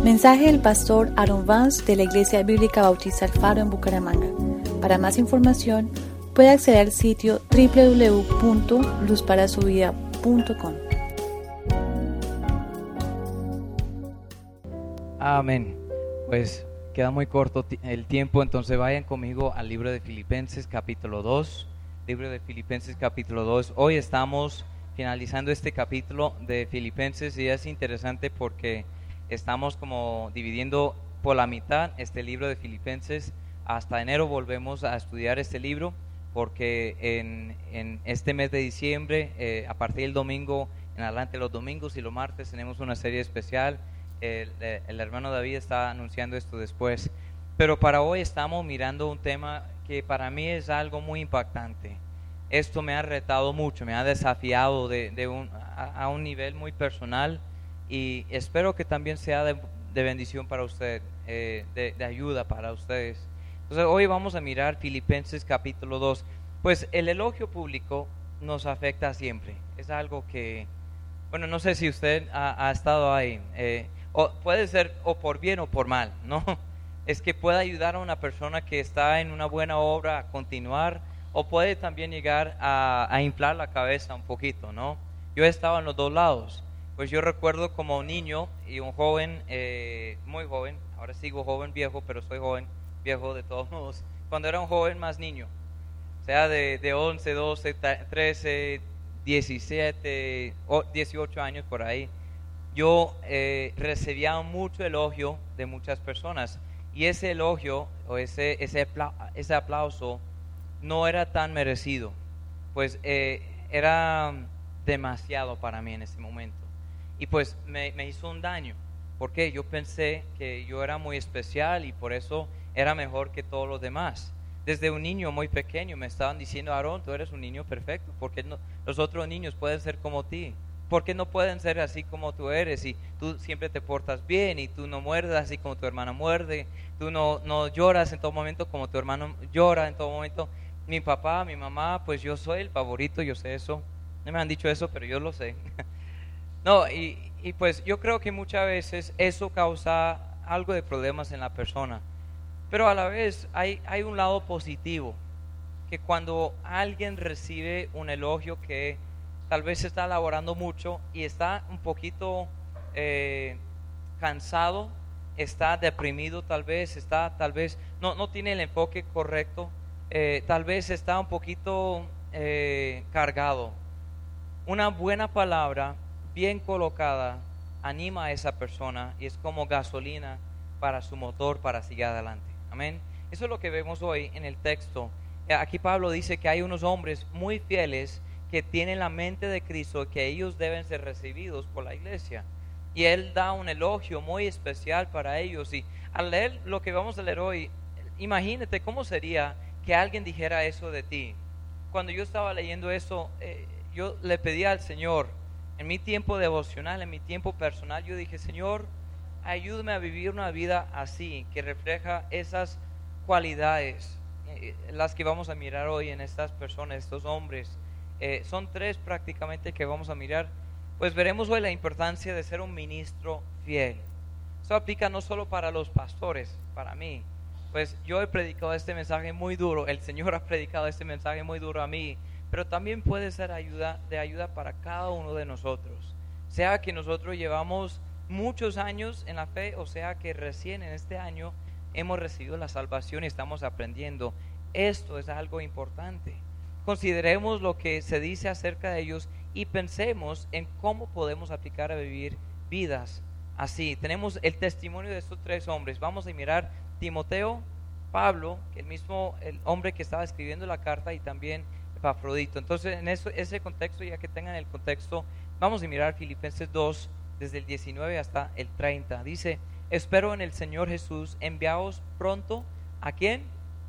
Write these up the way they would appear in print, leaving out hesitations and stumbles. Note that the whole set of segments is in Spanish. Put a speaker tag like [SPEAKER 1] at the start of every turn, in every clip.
[SPEAKER 1] Mensaje del pastor Aaron Vance de la Iglesia Bíblica Bautista El Faro en Bucaramanga. Para más información, puede acceder al sitio www.luzparasuvida.com.
[SPEAKER 2] Amén. Pues queda muy corto el tiempo, entonces vayan conmigo al libro de Filipenses capítulo 2. Libro de Filipenses capítulo 2. Hoy estamos finalizando este capítulo de Filipenses y es interesante porque estamos como dividiendo por la mitad este libro de Filipenses. Hasta enero volvemos a estudiar este libro porque en este mes de diciembre, a partir del domingo en adelante, los domingos y los martes tenemos una serie especial. El hermano David está anunciando esto después, pero para hoy estamos mirando un tema que para mí es algo muy impactante. Esto me ha retado mucho, me ha desafiado a un nivel muy personal y espero que también sea de bendición para usted, de ayuda para ustedes. Entonces hoy vamos a mirar Filipenses capítulo 2. Pues el elogio público nos afecta siempre, es algo que, bueno, no sé si usted ha estado ahí, o puede ser o por bien o por mal, ¿no? Es que puede ayudar a una persona que está en una buena obra a continuar, o puede también llegar a inflar la cabeza un poquito, ¿no? Yo he estado en los dos lados. Pues yo recuerdo como un niño y un joven, muy joven, ahora sigo joven viejo, pero soy joven viejo de todos modos, cuando era un joven más niño, o sea de 11, 12, 13, 17, 18 años por ahí. Yo recibía mucho elogio de muchas personas y ese elogio o ese aplauso no era tan merecido, pues era demasiado para mí en ese momento y pues me hizo un daño porque yo pensé que yo era muy especial y por eso era mejor que todos los demás. Desde un niño muy pequeño me estaban diciendo: Aarón, tú eres un niño perfecto, porque no, los otros niños pueden ser como ti. ¿Por qué no pueden ser así como tú eres? Y tú siempre te portas bien y tú no muerdes así como tu hermana muerde, tú no lloras en todo momento como tu hermano llora en todo momento. Mi papá, mi mamá, pues yo soy el favorito, yo sé eso. No me han dicho eso, pero yo lo sé. No, y pues yo creo que muchas veces eso causa algo de problemas en la persona. Pero a la vez hay un lado positivo, que cuando alguien recibe un elogio que tal vez está laborando mucho y está un poquito cansado, está deprimido, tal vez no tiene el enfoque correcto, tal vez está un poquito cargado. Una buena palabra bien colocada anima a esa persona y es como gasolina para su motor para seguir adelante. Amén. Eso es lo que vemos hoy en el texto. Aquí Pablo dice que hay unos hombres muy fieles que tienen la mente de Cristo, que ellos deben ser recibidos por la iglesia. Y él da un elogio muy especial para ellos. Y al leer lo que vamos a leer hoy, imagínate cómo sería que alguien dijera eso de ti. Cuando yo estaba leyendo eso, yo le pedí al Señor, en mi tiempo devocional, en mi tiempo personal, yo dije: Señor, ayúdame a vivir una vida así, que refleja esas cualidades, las que vamos a mirar hoy en estas personas, estos hombres. Son tres prácticamente que vamos a mirar. Pues veremos hoy la importancia de ser un ministro fiel. Eso aplica no solo para los pastores, para mí. Pues yo he predicado este mensaje muy duro, el Señor ha predicado este mensaje muy duro a mí, pero también puede ser de ayuda para cada uno de nosotros. Sea que nosotros llevamos muchos años en la fe, o sea que recién en este año hemos recibido la salvación y estamos aprendiendo. Esto es algo importante. Consideremos lo que se dice acerca de ellos y pensemos en cómo podemos aplicar a vivir vidas así. Tenemos el testimonio de estos tres hombres. Vamos a mirar Timoteo, Pablo, el hombre que estaba escribiendo la carta, y también Epafrodito. Entonces en ese contexto, ya que tengan el contexto, vamos a mirar Filipenses 2 desde el 19 hasta el 30. Dice: espero en el Señor Jesús enviaos pronto. ¿A quién?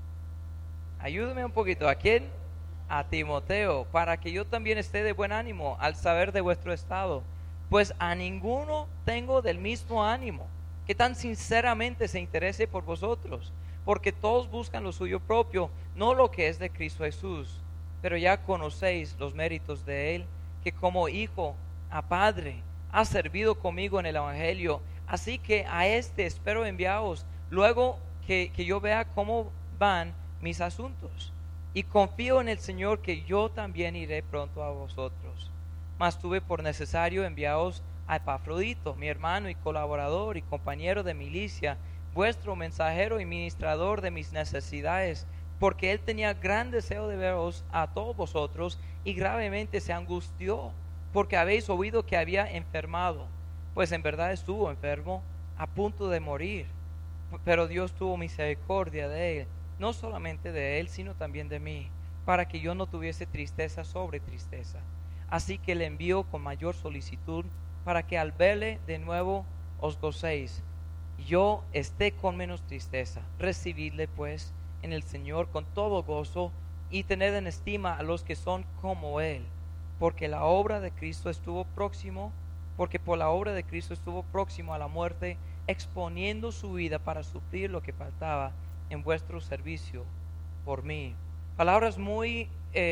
[SPEAKER 2] Ayúdame un poquito. ¿A quién? A Timoteo, para que yo también esté de buen ánimo al saber de vuestro estado, pues a ninguno tengo del mismo ánimo, que tan sinceramente se interese por vosotros, porque todos buscan lo suyo propio, no lo que es de Cristo Jesús. Pero ya conocéis los méritos de él, que como hijo a padre ha servido conmigo en el evangelio, Así que a este espero enviaros luego que yo vea cómo van mis asuntos. Y confío en el Señor que yo también iré pronto a vosotros. Mas tuve por necesario enviaros a Epafrodito, mi hermano y colaborador y compañero de milicia, vuestro mensajero y ministrador de mis necesidades, porque él tenía gran deseo de veros a todos vosotros y gravemente se angustió, porque habéis oído que había enfermado, pues en verdad estuvo enfermo, a punto de morir. Pero Dios tuvo misericordia de él, no solamente de él, sino también de mí, para que yo no tuviese tristeza sobre tristeza. Así que le envío con mayor solicitud, para que al verle de nuevo os gocéis, yo esté con menos tristeza. Recibidle pues en el Señor con todo gozo, y tened en estima a los que son como él, porque la obra de Cristo estuvo próximo, porque por la obra de Cristo estuvo próximo a la muerte, exponiendo su vida para suplir lo que faltaba en vuestro servicio por mí. Palabras muy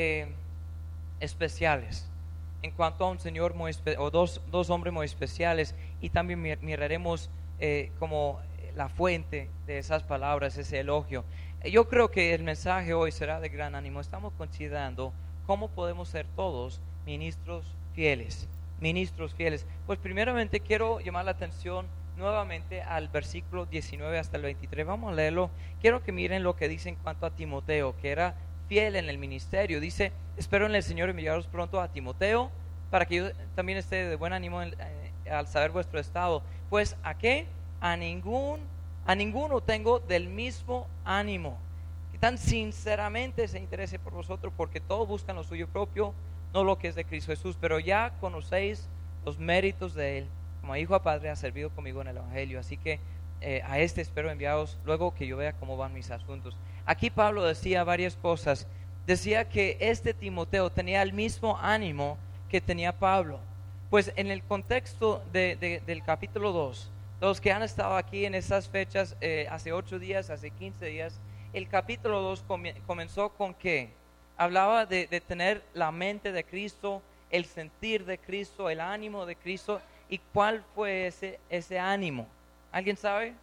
[SPEAKER 2] especiales en cuanto a un Señor o dos hombres muy especiales, y también miraremos como la fuente de esas palabras, ese elogio. Yo creo que el mensaje hoy será de gran ánimo. Estamos considerando cómo podemos ser todos ministros fieles. Ministros fieles. Pues primeramente quiero llamar la atención nuevamente al versículo 19 hasta el 23. Vamos a leerlo. Quiero que miren lo que dice en cuanto a Timoteo, que era fiel en el ministerio. Dice: espero en el Señor enviaros pronto a Timoteo, para que yo también esté de buen ánimo al saber vuestro estado. Pues ¿a qué? A ninguno tengo del mismo ánimo, que tan sinceramente se interese por vosotros, porque todos buscan lo suyo propio, no lo que es de Cristo Jesús. Pero ya conocéis los méritos de él. Como hijo a padre ha servido conmigo en el Evangelio. Así que a este espero enviaros luego que yo vea cómo van mis asuntos. Aquí Pablo decía varias cosas. Decía que este Timoteo tenía el mismo ánimo que tenía Pablo. Pues en el contexto del capítulo 2, los que han estado aquí en esas fechas, hace 8 días, hace 15 días, el capítulo 2 comenzó con que hablaba de tener la mente de Cristo, el sentir de Cristo, el ánimo de Cristo. ¿Y cuál fue ese ánimo? ¿Alguien sabe?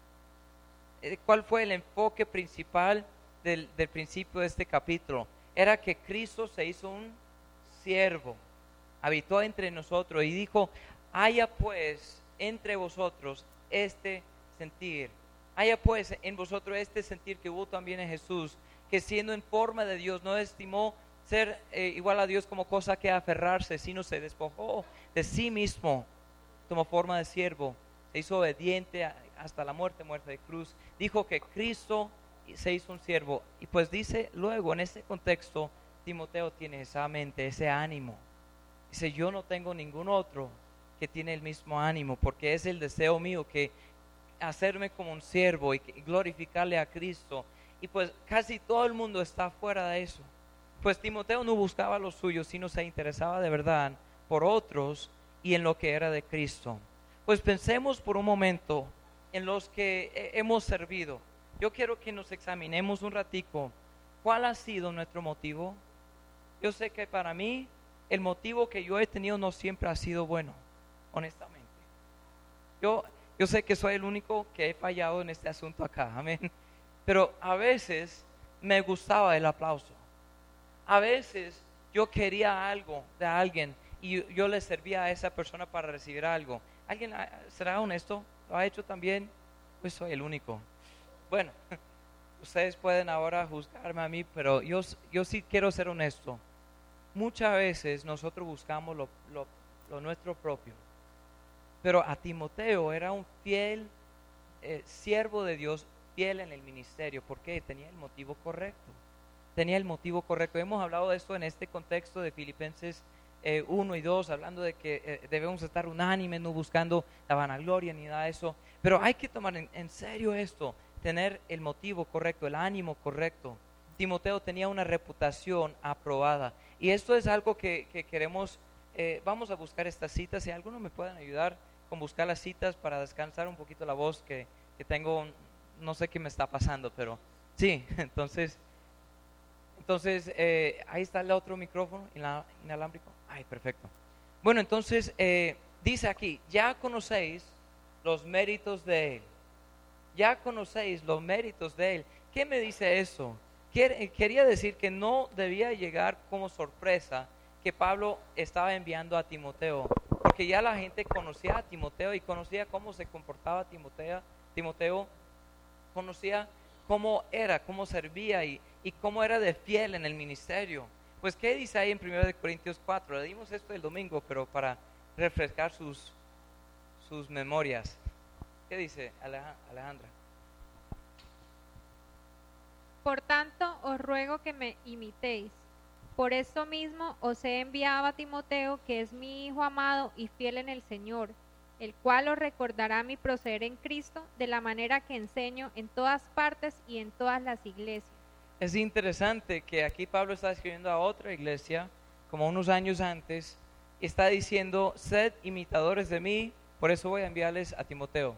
[SPEAKER 2] ¿Cuál fue el enfoque principal del principio de este capítulo? Era que Cristo se hizo un siervo, habitó entre nosotros y dijo: haya pues entre vosotros este sentir, haya pues en vosotros este sentir que hubo también en Jesús, que siendo en forma de Dios no estimó ser igual a Dios como cosa que aferrarse, sino se despojó de sí mismo, tomó forma de siervo, se hizo obediente hasta la muerte de cruz. Dijo que Cristo se hizo un siervo. Y pues dice luego, en ese contexto, Timoteo tiene esa mente, ese ánimo. Dice: yo no tengo ningún otro que tiene el mismo ánimo, porque es el deseo mío que hacerme como un siervo y glorificarle a Cristo. Y pues casi todo el mundo está fuera de eso. Pues Timoteo no buscaba lo suyo, sino se interesaba de verdad por otros y en lo que era de Cristo. Pues pensemos por un momento en los que hemos servido. Yo quiero que nos examinemos un ratico. ¿Cuál ha sido nuestro motivo? Yo sé que para mí el motivo que yo he tenido no siempre ha sido bueno, honestamente. Yo sé que soy el único que he fallado en este asunto acá, amén. Pero a veces me gustaba el aplauso. A veces yo quería algo de alguien y yo le servía a esa persona para recibir algo. ¿Alguien será honesto? ¿Lo ha hecho también? Pues soy el único. Bueno, ustedes pueden ahora juzgarme a mí, pero yo sí quiero ser honesto. Muchas veces nosotros buscamos lo nuestro propio. Pero a Timoteo era un fiel siervo de Dios, fiel en el ministerio, porque tenía el motivo correcto. Tenía el motivo correcto. Hemos hablado de esto en este contexto de Filipenses 1 y 2, hablando de que debemos estar unánimes, no buscando la vanagloria ni nada de eso. Pero hay que tomar en serio esto, tener el motivo correcto, el ánimo correcto. Timoteo tenía una reputación aprobada. Y esto es algo que queremos, vamos a buscar estas citas. Si alguno me pueden ayudar con buscar las citas para descansar un poquito la voz que tengo, no sé qué me está pasando, pero sí, entonces ahí está el otro micrófono inalámbrico. Ay, perfecto. Bueno, entonces dice aquí: ya conocéis los méritos de Él. Ya conocéis los méritos de Él. ¿Qué me dice eso? Quería decir que no debía llegar como sorpresa que Pablo estaba enviando a Timoteo, porque ya la gente conocía a Timoteo y conocía cómo se comportaba Timoteo conocía cómo era, cómo servía y cómo era de fiel en el ministerio. Pues, ¿qué dice ahí en 1 Corintios 4? Le dimos esto el domingo, pero para refrescar sus memorias. ¿Qué dice Alejandra?
[SPEAKER 3] Por tanto, os ruego que me imitéis. Por esto mismo os he enviado a Timoteo, que es mi hijo amado y fiel en el Señor, el cual os recordará mi proceder en Cristo de la manera que enseño en todas partes y en todas las iglesias.
[SPEAKER 2] Es interesante que aquí Pablo está escribiendo a otra iglesia, como unos años antes, está diciendo, sed imitadores de mí, por eso voy a enviarles a Timoteo.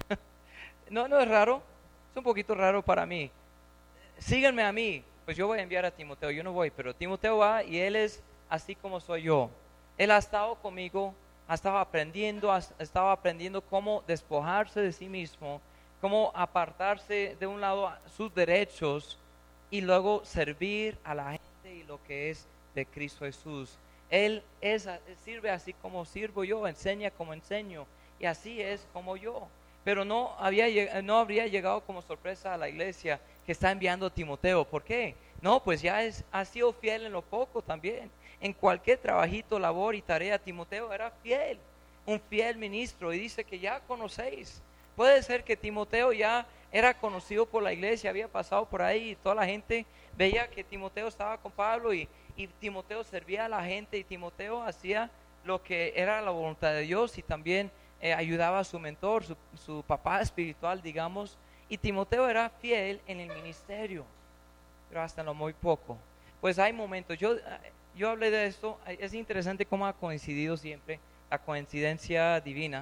[SPEAKER 2] No es raro, es un poquito raro para mí. Síganme a mí, pues yo voy a enviar a Timoteo, yo no voy, pero Timoteo va y él es así como soy yo. Él ha estado conmigo, estaba aprendiendo cómo despojarse de sí mismo, cómo apartarse de un lado sus derechos y luego servir a la gente y lo que es de Cristo Jesús. Él sirve así como sirvo yo, enseña como enseño y así es como yo. Pero no habría llegado como sorpresa a la iglesia que está enviando a Timoteo. ¿Por qué? No, pues ya ha sido fiel en lo poco también. En cualquier trabajito, labor y tarea, Timoteo era fiel, un fiel ministro. Y dice que ya conocéis. Puede ser que Timoteo ya era conocido por la iglesia, había pasado por ahí y toda la gente veía que Timoteo estaba con Pablo y Timoteo servía a la gente y Timoteo hacía lo que era la voluntad de Dios y también ayudaba a su mentor, su papá espiritual, digamos. Y Timoteo era fiel en el ministerio, pero hasta en lo muy poco. Pues hay momentos, yo hablé de esto, es interesante cómo ha coincidido siempre la coincidencia divina.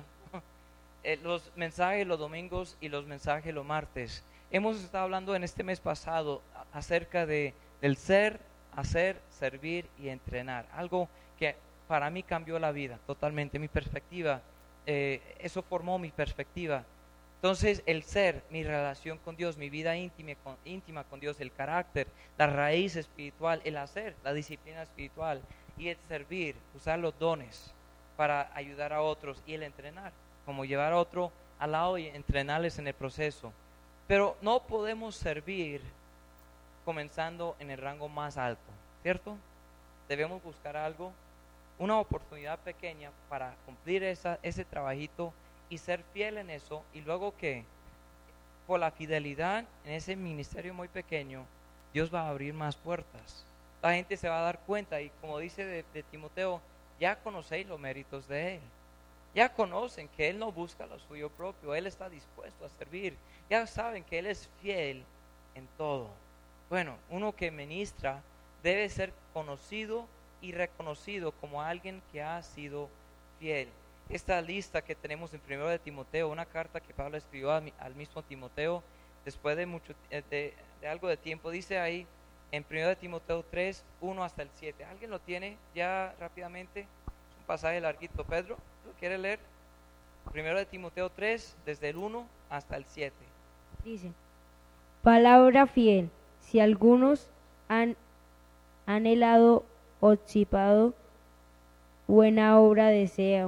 [SPEAKER 2] Los mensajes los domingos y los mensajes los martes. Hemos estado hablando en este mes pasado acerca del ser, hacer, servir y entrenar. Algo que para mí cambió la vida totalmente, mi perspectiva. Eso formó mi perspectiva. Entonces el ser, mi relación con Dios, mi vida íntima con Dios, el carácter, la raíz espiritual, el hacer, la disciplina espiritual y el servir, usar los dones para ayudar a otros y el entrenar, como llevar a otro al lado y entrenarles en el proceso. Pero no podemos servir comenzando en el rango más alto, ¿cierto? Debemos buscar algo, una oportunidad pequeña para cumplir ese trabajito y ser fiel en eso, y luego que por la fidelidad en ese ministerio muy pequeño, Dios va a abrir más puertas. La gente se va a dar cuenta y como dice de Timoteo, ya conocéis los méritos de Él. Ya conocen que Él no busca lo suyo propio, Él está dispuesto a servir. Ya saben que Él es fiel en todo. Bueno, uno que ministra debe ser conocido y reconocido como alguien que ha sido fiel. Esta lista que tenemos en 1 de Timoteo, una carta que Pablo escribió al mismo Timoteo después de algo de tiempo, dice ahí en 1 de Timoteo 3, 1 hasta el 7. ¿Alguien lo tiene ya rápidamente? Es un pasaje larguito. Pedro, ¿lo quiere leer? 1 de Timoteo 3, desde el 1 hasta el 7.
[SPEAKER 4] Dice, palabra fiel, si algunos han anhelado o chipado, buena obra desea,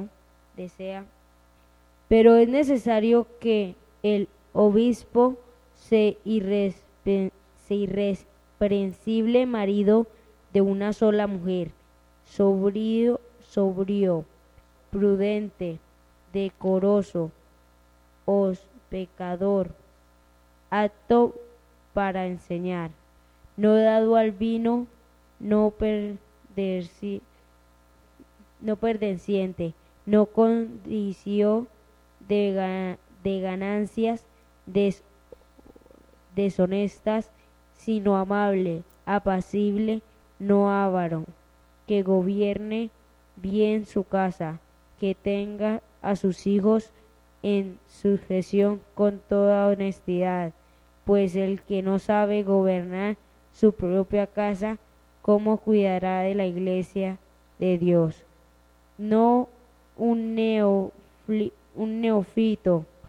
[SPEAKER 4] pero es necesario que el obispo sea irreprensible marido de una sola mujer, sobrio, prudente, decoroso, pecador, apto para enseñar, no dado al vino, no perteneciente, no condicio de ganancias deshonestas, sino amable, apacible, no avaro, que gobierne bien su casa, que tenga a sus hijos en sujeción con toda honestidad, pues el que no sabe gobernar su propia casa, ¿cómo cuidará de la iglesia de Dios? No un neófito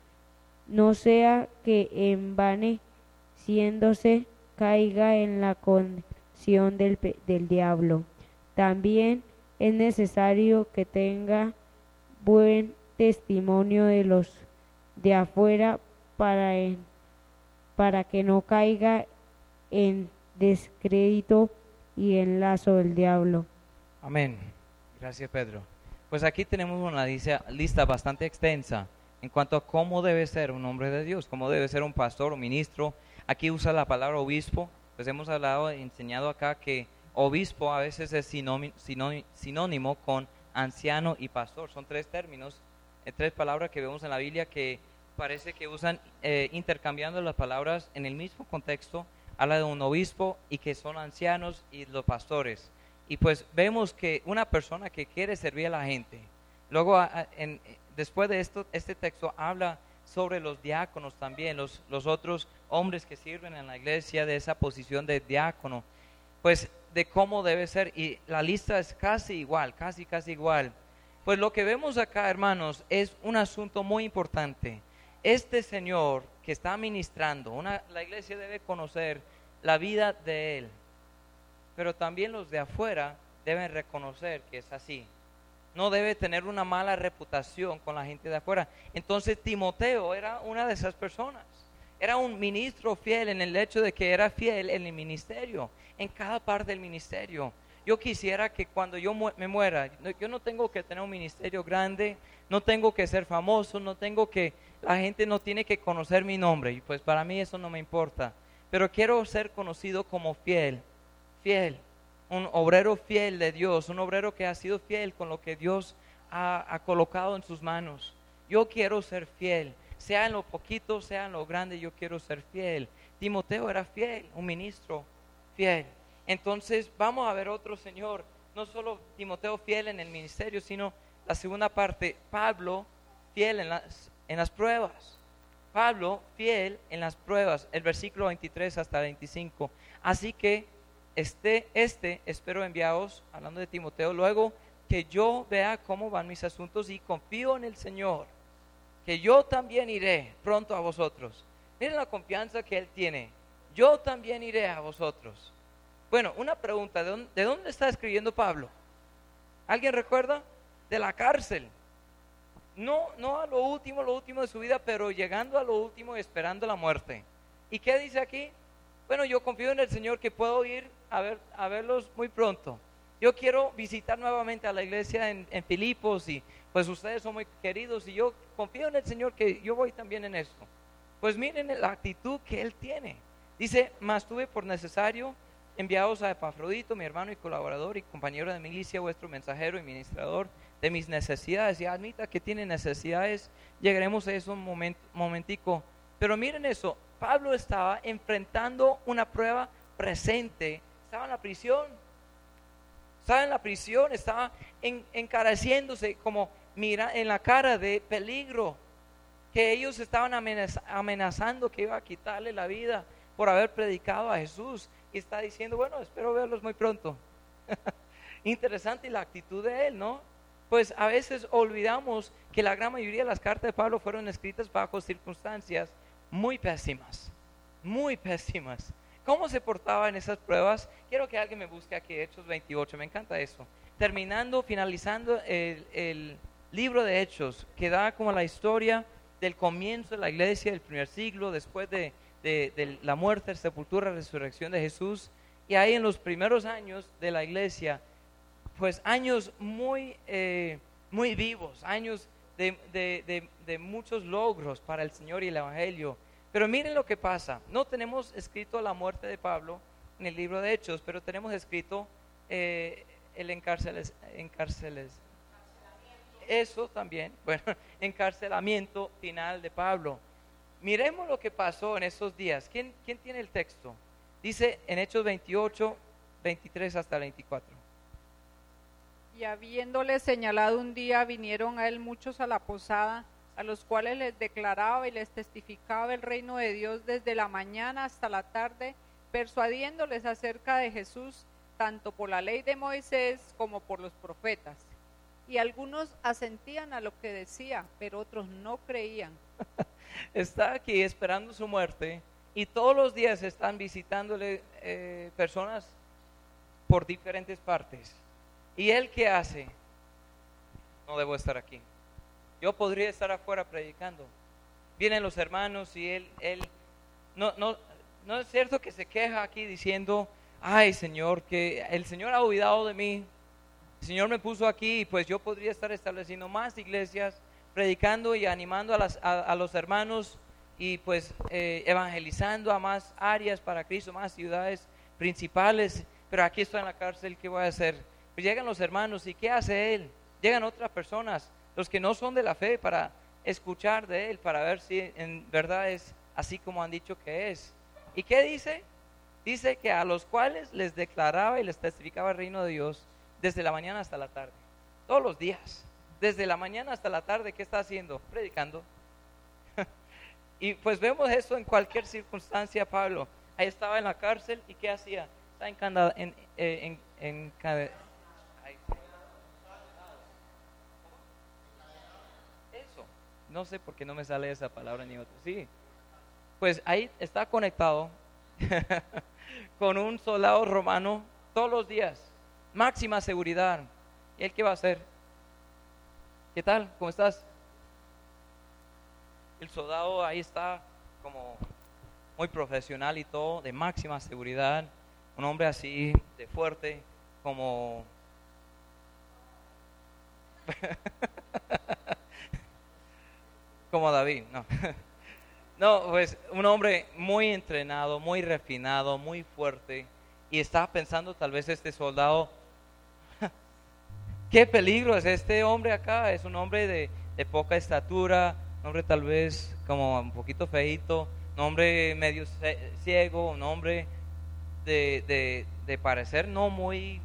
[SPEAKER 4] no sea que envaneciéndose caiga en la condición del diablo. También es necesario que tenga buen testimonio de los de afuera para que no caiga en descrédito y en lazo del diablo.
[SPEAKER 2] Amén. Gracias, Pedro. Pues aquí tenemos una lista bastante extensa en cuanto a cómo debe ser un hombre de Dios, cómo debe ser un pastor o ministro. Aquí usa la palabra obispo. Pues hemos enseñado acá que obispo a veces es sinónimo con anciano y pastor. Son tres términos, tres palabras que vemos en la Biblia que parece que usan intercambiando las palabras en el mismo contexto. Habla de un obispo y que son ancianos y los pastores. Y pues vemos que una persona que quiere servir a la gente. Luego, después de esto, este texto habla sobre los diáconos también, los otros hombres que sirven en la iglesia, de esa posición de diácono, pues de cómo debe ser. Y la lista es casi igual, casi igual. Pues lo que vemos acá, hermanos, es un asunto muy importante. Este señor que está ministrando, la iglesia debe conocer la vida de él, pero también los de afuera deben reconocer que es así. No debe tener una mala reputación con la gente de afuera. Entonces Timoteo era una de esas personas. Era un ministro fiel en el hecho de que era fiel en el ministerio, en cada parte del ministerio. Yo quisiera que cuando yo me muera, yo no tengo que tener un ministerio grande, no tengo que ser famoso, la gente no tiene que conocer mi nombre, y pues para mí eso no me importa. Pero quiero ser conocido como fiel, un obrero fiel de Dios, un obrero que ha sido fiel con lo que Dios ha colocado en sus manos. Yo quiero ser fiel, sea en lo poquito, sea en lo grande, yo quiero ser fiel. Timoteo era fiel, un ministro fiel. Entonces vamos a ver otro señor, no solo Timoteo fiel en el ministerio, sino la segunda parte, Pablo fiel en las pruebas. Pablo fiel en las pruebas, el versículo 23 hasta 25. Así que espero enviaros, hablando de Timoteo, luego que yo vea cómo van mis asuntos y confío en el Señor, que yo también iré pronto a vosotros. Miren la confianza que él tiene. Yo también iré a vosotros. Bueno, una pregunta, ¿de dónde está escribiendo Pablo? ¿Alguien recuerda? De la cárcel. No a lo último de su vida, pero llegando a lo último y esperando la muerte. ¿Y qué dice aquí? Bueno, yo confío en el Señor que puedo ir a verlos muy pronto. Yo quiero visitar nuevamente a la iglesia en Filipos y pues ustedes son muy queridos y yo confío en el Señor que yo voy también en esto. Pues miren la actitud que él tiene. Dice, mas tuve por necesario enviados a Epafrodito, mi hermano y colaborador y compañero de milicia, vuestro mensajero y ministrador de mis necesidades. Y admita que tiene necesidades, llegaremos a eso un momentico. Pero miren eso, Pablo estaba enfrentando una prueba presente. Estaba en la prisión, estaba encareciéndose como mira en la cara de peligro, que ellos estaban amenazando que iba a quitarle la vida por haber predicado a Jesús, y está diciendo, bueno, espero verlos muy pronto. Interesante la actitud de él, ¿no? Pues a veces olvidamos que la gran mayoría de las cartas de Pablo fueron escritas bajo circunstancias muy pésimas. ¿Cómo se portaba en esas pruebas? Quiero que alguien me busque aquí, Hechos 28, me encanta eso. Finalizando el libro de Hechos, que da como la historia del comienzo de la iglesia del primer siglo, después de la muerte, sepultura, resurrección de Jesús. Y ahí en los primeros años de la iglesia, pues años muy vivos, años de muchos logros para el Señor y el Evangelio. Pero miren lo que pasa, no tenemos escrito la muerte de Pablo en el libro de Hechos, pero tenemos escrito el encarcelamiento. Eso también, bueno, encarcelamiento final de Pablo. Miremos lo que pasó en esos días. ¿Quién tiene el texto? Dice en Hechos 28, 23 hasta 24.
[SPEAKER 5] Y habiéndole señalado un día, vinieron a él muchos a la posada, a los cuales les declaraba y les testificaba el reino de Dios desde la mañana hasta la tarde, persuadiéndoles acerca de Jesús, tanto por la ley de Moisés como por los profetas. Y algunos asentían a lo que decía, pero otros no creían.
[SPEAKER 2] está aquí esperando su muerte y todos los días están visitándole personas por diferentes partes. ¿Y él qué hace? No debo estar aquí. Yo podría estar afuera predicando. Vienen los hermanos y él no es cierto que se queja aquí diciendo, ay Señor, que el Señor ha olvidado de mí. El Señor me puso aquí y pues yo podría estar estableciendo más iglesias, predicando y animando a los hermanos y pues evangelizando a más áreas para Cristo, más ciudades principales. Pero aquí estoy en la cárcel, ¿qué voy a hacer? Pues llegan los hermanos y ¿qué hace él? Llegan otras personas, los que no son de la fe, para escuchar de él, para ver si en verdad es así como han dicho que es. ¿Y qué dice? Dice que a los cuales les declaraba y les testificaba el reino de Dios desde la mañana hasta la tarde, todos los días, desde la mañana hasta la tarde. ¿Qué está haciendo? Predicando. Y pues vemos eso en cualquier circunstancia. Pablo ahí estaba en la cárcel y ¿qué hacía? Está eso, no sé por qué no me sale esa palabra ni otra. Sí, pues ahí está conectado con un soldado romano todos los días, máxima seguridad. ¿Y él qué va a hacer? ¿Qué tal? ¿Cómo estás? El soldado ahí está como muy profesional y todo, de máxima seguridad, un hombre así de fuerte como como David, no. No, pues un hombre muy entrenado, muy refinado, muy fuerte, y estaba pensando tal vez este soldado, qué peligro es este hombre acá. Es un hombre de poca estatura, un hombre tal vez como un poquito feíto, un hombre medio ciego, un hombre de parecer no muy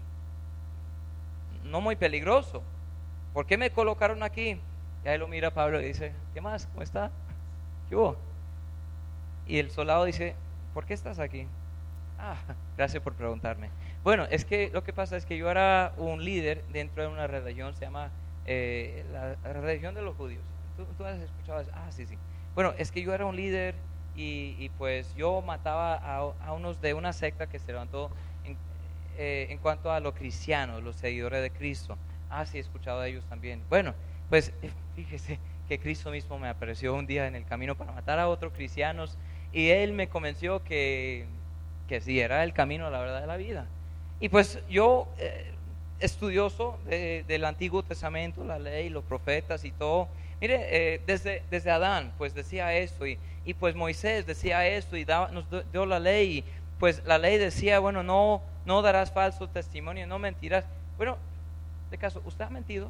[SPEAKER 2] peligroso. ¿Por qué me colocaron aquí? Y ahí lo mira Pablo y dice, ¿qué más? ¿Cómo está? ¿Qué hubo? Y el soldado dice, ¿por qué estás aquí? Gracias por preguntarme. Bueno, es que lo que pasa es que yo era un líder dentro de una religión, se llama la religión de los judíos. ¿Tú has escuchado eso? Sí. Bueno, es que yo era un líder y pues yo mataba a unos de una secta que se levantó en cuanto a los cristianos, los seguidores de Cristo. Sí, he escuchado de ellos también. Bueno, pues fíjese que Cristo mismo me apareció un día en el camino para matar a otros cristianos y él me convenció que sí, era el camino, la verdad de la vida. Y pues yo, estudioso del Antiguo Testamento, la ley, los profetas y todo, mire, desde Adán pues decía esto y pues Moisés decía esto y nos dio la ley y pues la ley decía, bueno, no darás falso testimonio, no mentirás. Bueno, de caso, ¿usted ha mentido?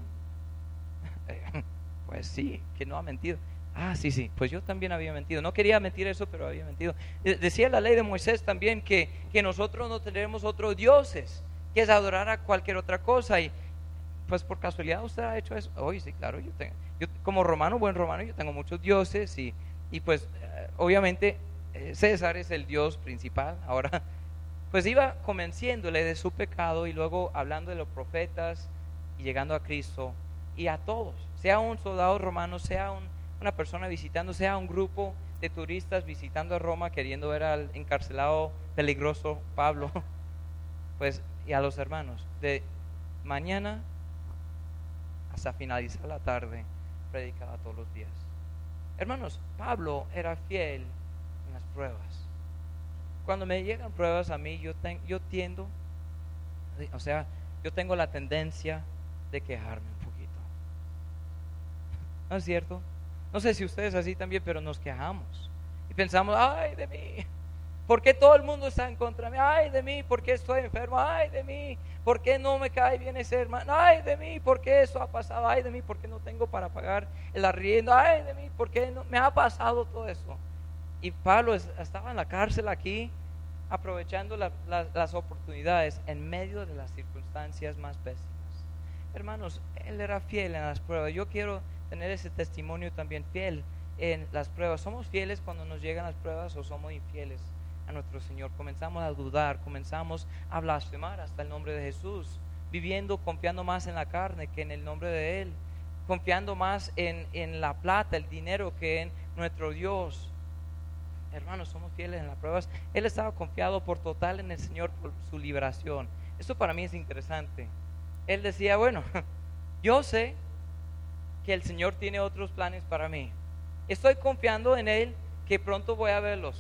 [SPEAKER 2] Pues sí, que no ha mentido. Sí, pues yo también había mentido. No quería mentir eso, pero había mentido. Decía la ley de Moisés también que nosotros no tendremos otros dioses, que es adorar a cualquier otra cosa. Y pues por casualidad usted ha hecho eso. Sí, claro, yo como romano, buen romano, yo tengo muchos dioses y pues obviamente César es el dios principal. Ahora, pues iba convenciéndole de su pecado y luego hablando de los profetas y llegando a Cristo y a todos, sea un soldado romano, sea una persona visitando, sea un grupo de turistas visitando a Roma queriendo ver al encarcelado peligroso Pablo, pues, y a los hermanos, de mañana hasta finalizar la tarde, predicaba todos los días. Hermanos, Pablo era fiel en las pruebas. Cuando me llegan pruebas a mí, yo tiendo, o sea, yo tengo la tendencia de quejarme un poquito. ¿No es cierto? No sé si ustedes así también, pero nos quejamos y pensamos, ay de mí, ¿por qué todo el mundo está en contra de mí? Ay de mí, ¿por qué estoy enfermo? Ay de mí, ¿por qué no me cae bien ese hermano? Ay de mí, ¿por qué eso ha pasado? Ay de mí, ¿por qué no tengo para pagar el arriendo? Ay de mí, ¿por qué no me ha pasado todo eso? Y Pablo estaba en la cárcel aquí, aprovechando las oportunidades en medio de las circunstancias más pésimas. Hermanos, él era fiel en las pruebas. Yo quiero tener ese testimonio también, fiel en las pruebas. ¿Somos fieles cuando nos llegan las pruebas o somos infieles a nuestro Señor? Comenzamos a dudar, comenzamos a blasfemar hasta el nombre de Jesús, viviendo, confiando más en la carne que en el nombre de Él, confiando más en la plata, el dinero, que en nuestro Dios, hermanos, somos fieles en las pruebas. Él estaba confiado por total en el Señor por su liberación. Eso para mí es interesante. Él decía, bueno, yo sé que el Señor tiene otros planes para mí. Estoy confiando en Él que pronto voy a verlos.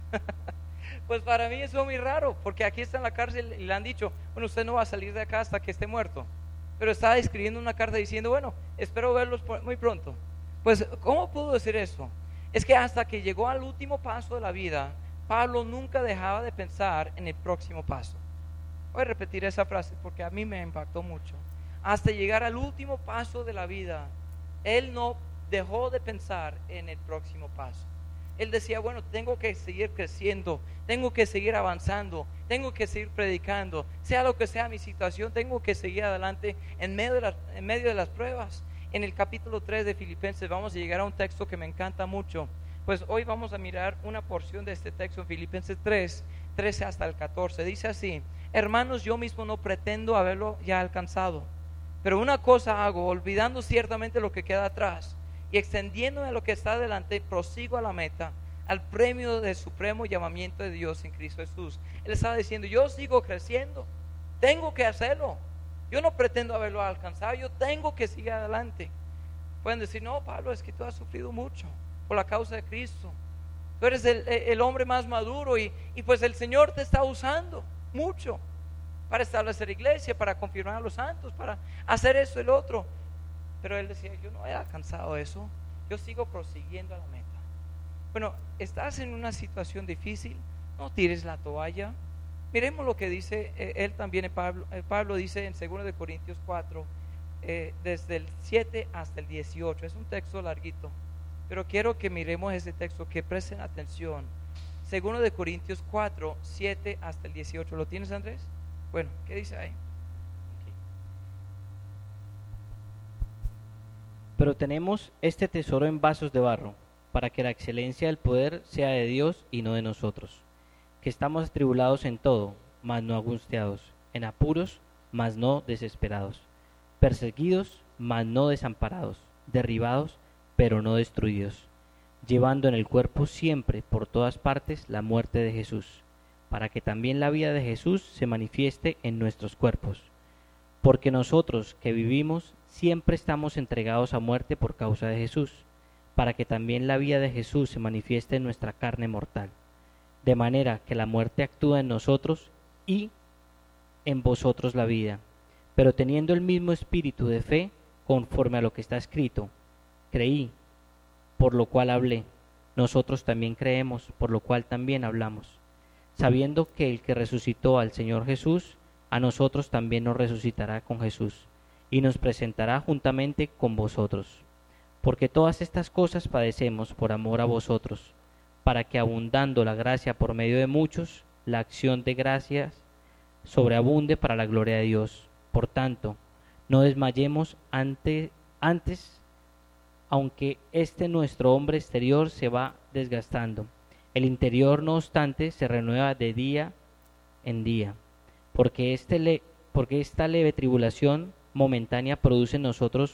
[SPEAKER 2] Pues para mí eso es muy raro, porque aquí está en la cárcel y le han dicho, bueno, usted no va a salir de acá hasta que esté muerto. Pero estaba escribiendo una carta diciendo, bueno, espero verlos muy pronto. Pues, ¿cómo pudo decir eso? Es que hasta que llegó al último paso de la vida, Pablo nunca dejaba de pensar en el próximo paso. Voy a repetir esa frase porque a mí me impactó mucho. Hasta llegar al último paso de la vida, él no dejó de pensar en el próximo paso. Él decía, bueno, tengo que seguir creciendo, tengo que seguir avanzando, tengo que seguir predicando, sea lo que sea mi situación, tengo que seguir adelante en medio de las pruebas. En el capítulo 3 de Filipenses vamos a llegar a un texto que me encanta mucho. Pues hoy vamos a mirar una porción de este texto en Filipenses 3, 13 hasta el 14. Dice así: hermanos, yo mismo no pretendo haberlo ya alcanzado, pero una cosa hago, olvidando ciertamente lo que queda atrás y extendiéndome a lo que está adelante, prosigo a la meta, al premio del supremo llamamiento de Dios en Cristo Jesús. Él estaba diciendo, yo sigo creciendo, tengo que hacerlo. Yo no pretendo haberlo alcanzado, yo tengo que seguir adelante. Pueden decir, no, Pablo, es que tú has sufrido mucho por la causa de Cristo. Tú eres el hombre más maduro y pues el Señor te está usando mucho para establecer iglesia, para confirmar a los santos, para hacer esto y lo otro. Pero él decía, yo no he alcanzado eso, yo sigo prosiguiendo a la meta. Bueno, estás en una situación difícil, no tires la toalla. Miremos lo que dice él también, Pablo dice en 2 de Corintios 4, desde el 7 hasta el 18. Es un texto larguito, pero quiero que miremos ese texto, que presten atención. 2 de Corintios 4, 7 hasta el 18. ¿Lo tienes, Andrés? Bueno, ¿qué dice ahí?
[SPEAKER 6] Pero tenemos este tesoro en vasos de barro, para que la excelencia del poder sea de Dios y no de nosotros, que estamos atribulados en todo, mas no angustiados, en apuros, mas no desesperados, perseguidos, mas no desamparados, derribados, pero no destruidos, llevando en el cuerpo siempre por todas partes la muerte de Jesús, para que también la vida de Jesús se manifieste en nuestros cuerpos. Porque nosotros que vivimos siempre estamos entregados a muerte por causa de Jesús, para que también la vida de Jesús se manifieste en nuestra carne mortal. De manera que la muerte actúa en nosotros y en vosotros la vida. Pero teniendo el mismo espíritu de fe, conforme a lo que está escrito, creí, por lo cual hablé. Nosotros también creemos, por lo cual también hablamos, sabiendo que el que resucitó al Señor Jesús, a nosotros también nos resucitará con Jesús, y nos presentará juntamente con vosotros. Porque todas estas cosas padecemos por amor a vosotros, para que abundando la gracia por medio de muchos, la acción de gracias sobreabunde para la gloria de Dios. Por tanto, no desmayemos antes, aunque nuestro hombre exterior se va desgastando, el interior no obstante se renueva de día en día, porque esta leve tribulación momentánea produce en nosotros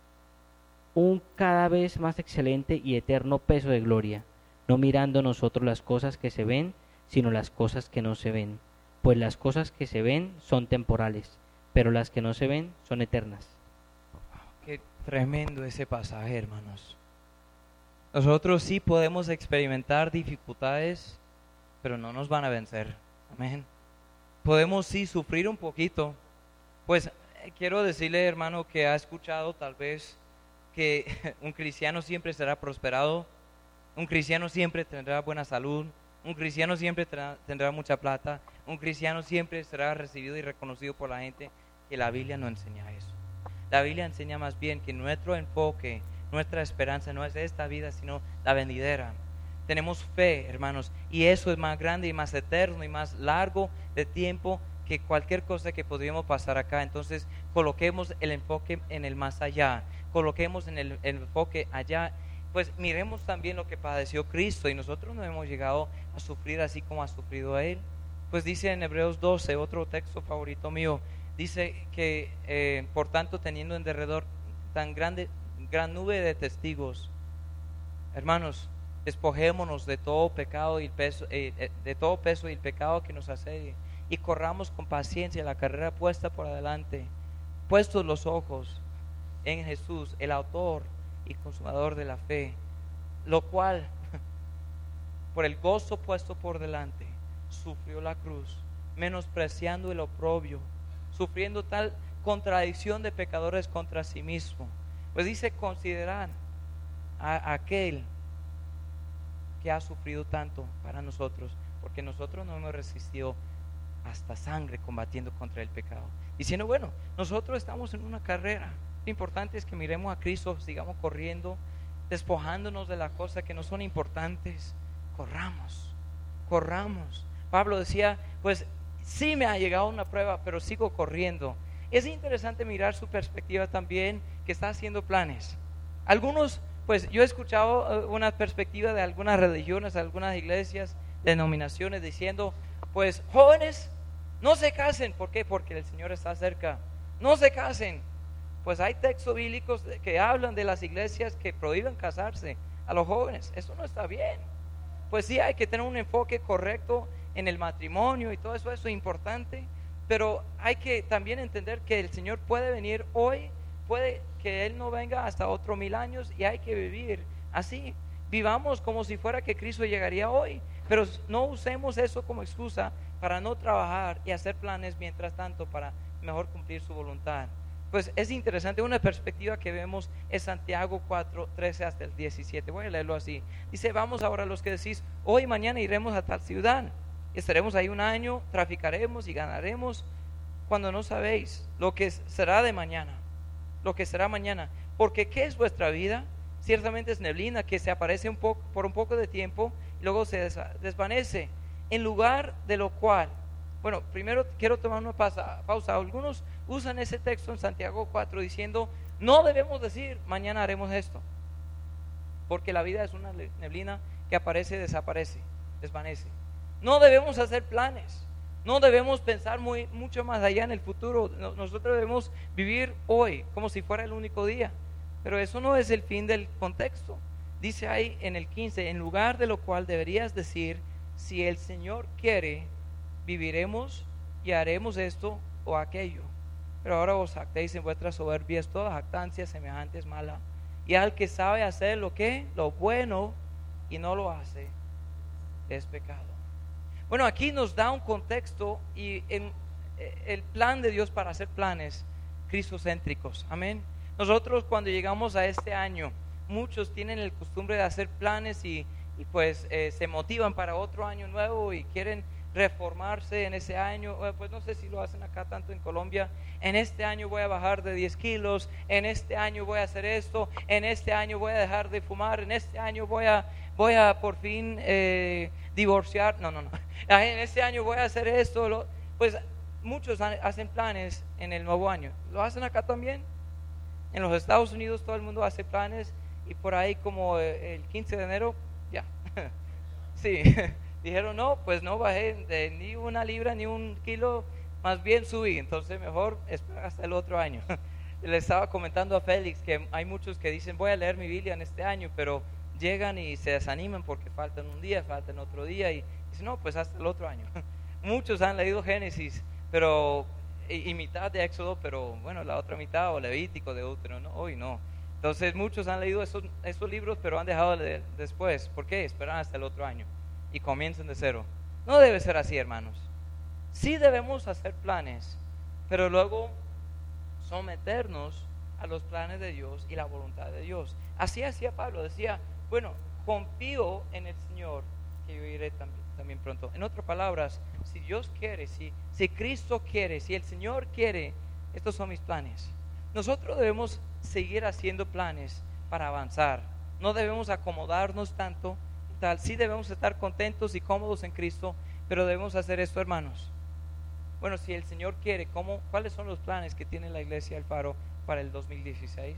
[SPEAKER 6] un cada vez más excelente y eterno peso de gloria, no mirando nosotros las cosas que se ven, sino las cosas que no se ven, pues las cosas que se ven son temporales, pero las que no se ven son eternas.
[SPEAKER 2] Qué tremendo ese pasaje, hermanos. Nosotros sí podemos experimentar dificultades, pero no nos van a vencer. Amén. Podemos sí sufrir un poquito. Pues quiero decirle, hermano, que ha escuchado tal vez que un cristiano siempre será prosperado, un cristiano siempre tendrá buena salud, un cristiano siempre tendrá mucha plata, un cristiano siempre será recibido y reconocido por la gente. Que la Biblia no enseña eso. La Biblia enseña más bien que nuestro enfoque, nuestra esperanza no es esta vida, sino la venidera. Tenemos fe, hermanos, y eso es más grande y más eterno y más largo de tiempo que cualquier cosa que podríamos pasar acá. Entonces, coloquemos el enfoque en el más allá, coloquemos en el enfoque allá. Pues miremos también lo que padeció Cristo, y nosotros no hemos llegado a sufrir así como ha sufrido Él. Pues dice en Hebreos 12, otro texto favorito mío, dice que por tanto, teniendo en derredor tan gran nube de testigos, Hermanos, despojémonos de todo pecado y el peso, de todo peso y el pecado que nos asedia, y corramos con paciencia la carrera puesta por adelante, puestos los ojos en Jesús, el autor y consumador de la fe, lo cual por el gozo puesto por delante sufrió la cruz, menospreciando el oprobio, sufriendo tal contradicción de pecadores contra sí mismo. Pues dice, considerar a aquel que ha sufrido tanto para nosotros, porque nosotros no hemos resistido hasta sangre combatiendo contra el pecado, diciendo, bueno, nosotros estamos en una carrera, lo importante es que miremos a Cristo, sigamos corriendo, despojándonos de las cosas que no son importantes, corramos. Pablo decía, pues sí me ha llegado una prueba, pero sigo corriendo. Es interesante mirar su perspectiva también, que está haciendo planes. Algunos, pues yo he escuchado una perspectiva de algunas religiones, algunas iglesias, denominaciones, diciendo, pues jóvenes, no se casen. ¿Por qué? Porque el Señor está cerca. No se casen. Pues hay textos bíblicos que hablan de las iglesias que prohíben casarse a los jóvenes. Eso no está bien. Pues sí, hay que tener un enfoque correcto en el matrimonio y todo eso es importante, pero hay que también entender que el Señor puede venir hoy, puede que Él no venga hasta otros 1000 años, y hay que vivir así. Vivamos como si fuera que Cristo llegaría hoy, pero no usemos eso como excusa para no trabajar y hacer planes mientras tanto para mejor cumplir su voluntad. Pues es interesante, una perspectiva que vemos es Santiago 4, 13 hasta el 17. Voy a leerlo así. Dice, vamos ahora los que decís, hoy mañana iremos a tal ciudad, estaremos ahí 1 año, traficaremos y ganaremos, cuando no sabéis lo que será de mañana, lo que será mañana. Porque ¿qué es vuestra vida? Ciertamente es neblina que se aparece por un poco de tiempo y luego se desvanece. En lugar de lo cual, bueno, primero quiero tomar una pausa. Algunos usan ese texto en Santiago 4 diciendo, no debemos decir mañana haremos esto, porque la vida es una neblina que aparece, desaparece, desvanece. No debemos hacer planes, no debemos pensar mucho más allá en el futuro. Nosotros debemos vivir hoy como si fuera el único día, pero eso no es el fin del contexto. Dice ahí en el 15, en lugar de lo cual deberías decir, si el Señor quiere, viviremos y haremos esto o aquello. Pero ahora os jactéis en vuestras soberbias, toda jactancia semejante es mala. Y al que sabe hacer lo bueno y no lo hace, es pecado. Bueno, aquí nos da un contexto y el plan de Dios para hacer planes cristocéntricos. Amén. Nosotros cuando llegamos a este año, muchos tienen el costumbre de hacer planes y pues se motivan para otro año nuevo y quieren reformarse en ese año. Pues no sé si lo hacen acá tanto en Colombia. En este año voy a bajar de 10 kilos, en este año voy a hacer esto, en este año voy a dejar de fumar, en este año voy a por fin divorciar, no, en este año voy a hacer esto. Pues muchos hacen planes en el nuevo año. ¿Lo hacen acá también? En los Estados Unidos todo el mundo hace planes y por ahí como el 15 de enero, ya, sí, dijeron no, pues no bajé de ni 1 libra ni 1 kilo, más bien subí, entonces mejor esperar hasta el otro año. Le estaba comentando a Félix que hay muchos que dicen voy a leer mi Biblia en este año, pero llegan y se desaniman porque faltan un día, faltan otro día y dicen no, pues hasta el otro año. Muchos han leído Génesis, pero y mitad de Éxodo, pero bueno, la otra mitad, o Levítico, Deuteronomio, hoy no. Entonces muchos han leído esos libros, pero han dejado de leer después. ¿Por qué? Esperan hasta el otro año y comienzan de cero. No debe ser así, hermanos. Sí debemos hacer planes, pero luego someternos a los planes de Dios y la voluntad de Dios. Así hacía Pablo, decía, bueno, confío en el Señor que yo iré también pronto. En otras palabras, si Dios quiere, si Cristo quiere, si el Señor quiere, estos son mis planes. Nosotros debemos seguir haciendo planes para avanzar. No debemos acomodarnos tanto, tal. Sí debemos estar contentos y cómodos en Cristo, pero debemos hacer esto, hermanos. Bueno, si el Señor quiere, ¿cuáles son los planes que tiene la Iglesia del Faro para el 2016?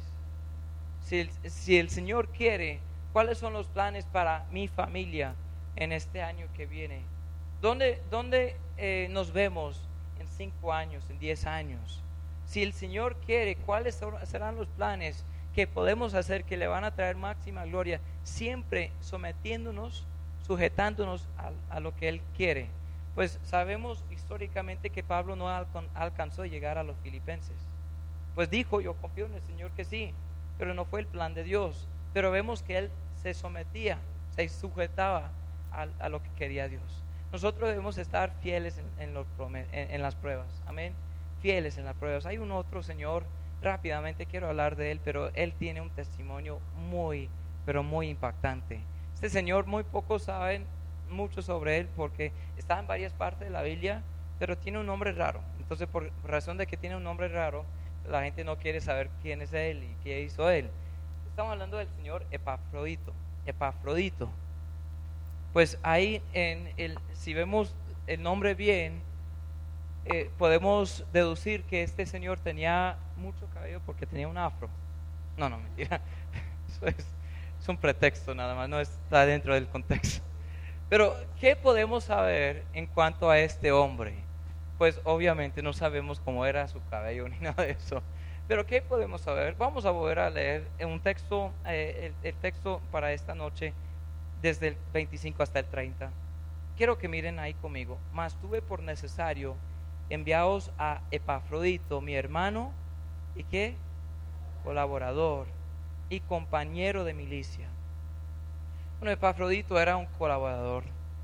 [SPEAKER 2] Si el Señor quiere, ¿cuáles son los planes para mi familia en este año que viene? ¿Dónde nos vemos en 5 años, en 10 años? Si el Señor quiere, ¿cuáles serán los planes que podemos hacer que le van a traer máxima gloria, siempre sometiéndonos, sujetándonos a lo que Él quiere. Pues sabemos históricamente que Pablo no alcanzó a llegar a los filipenses. Pues dijo, yo confío en el Señor que sí, pero no fue el plan de Dios. Pero vemos que Él se sometía, se sujetaba a lo que quería Dios. Nosotros debemos estar fieles en las pruebas, amén, fieles en las pruebas. Hay un otro señor, rápidamente quiero hablar de él, pero él tiene un testimonio muy, pero muy impactante. Este señor, muy pocos saben mucho sobre él porque está en varias partes de la Biblia, pero tiene un nombre raro. Entonces, por razón de que tiene un nombre raro, la gente no quiere saber quién es él y qué hizo él. Estamos hablando del señor Epafrodito. Pues ahí si vemos el nombre bien, podemos deducir que este señor tenía mucho cabello porque tenía un afro. No, mentira. Eso es un pretexto nada más, no está dentro del contexto. Pero, ¿qué podemos saber en cuanto a este hombre? Pues obviamente no sabemos cómo era su cabello ni nada de eso. Pero ¿qué podemos saber? Vamos a volver a leer un texto, el texto para esta noche, desde el 25 hasta el 30. Quiero que miren ahí conmigo. Mas tuve por necesario enviaos a Epafrodito, mi hermano, ¿y qué? Colaborador y compañero de milicia. Bueno, Epafrodito era un colaborador.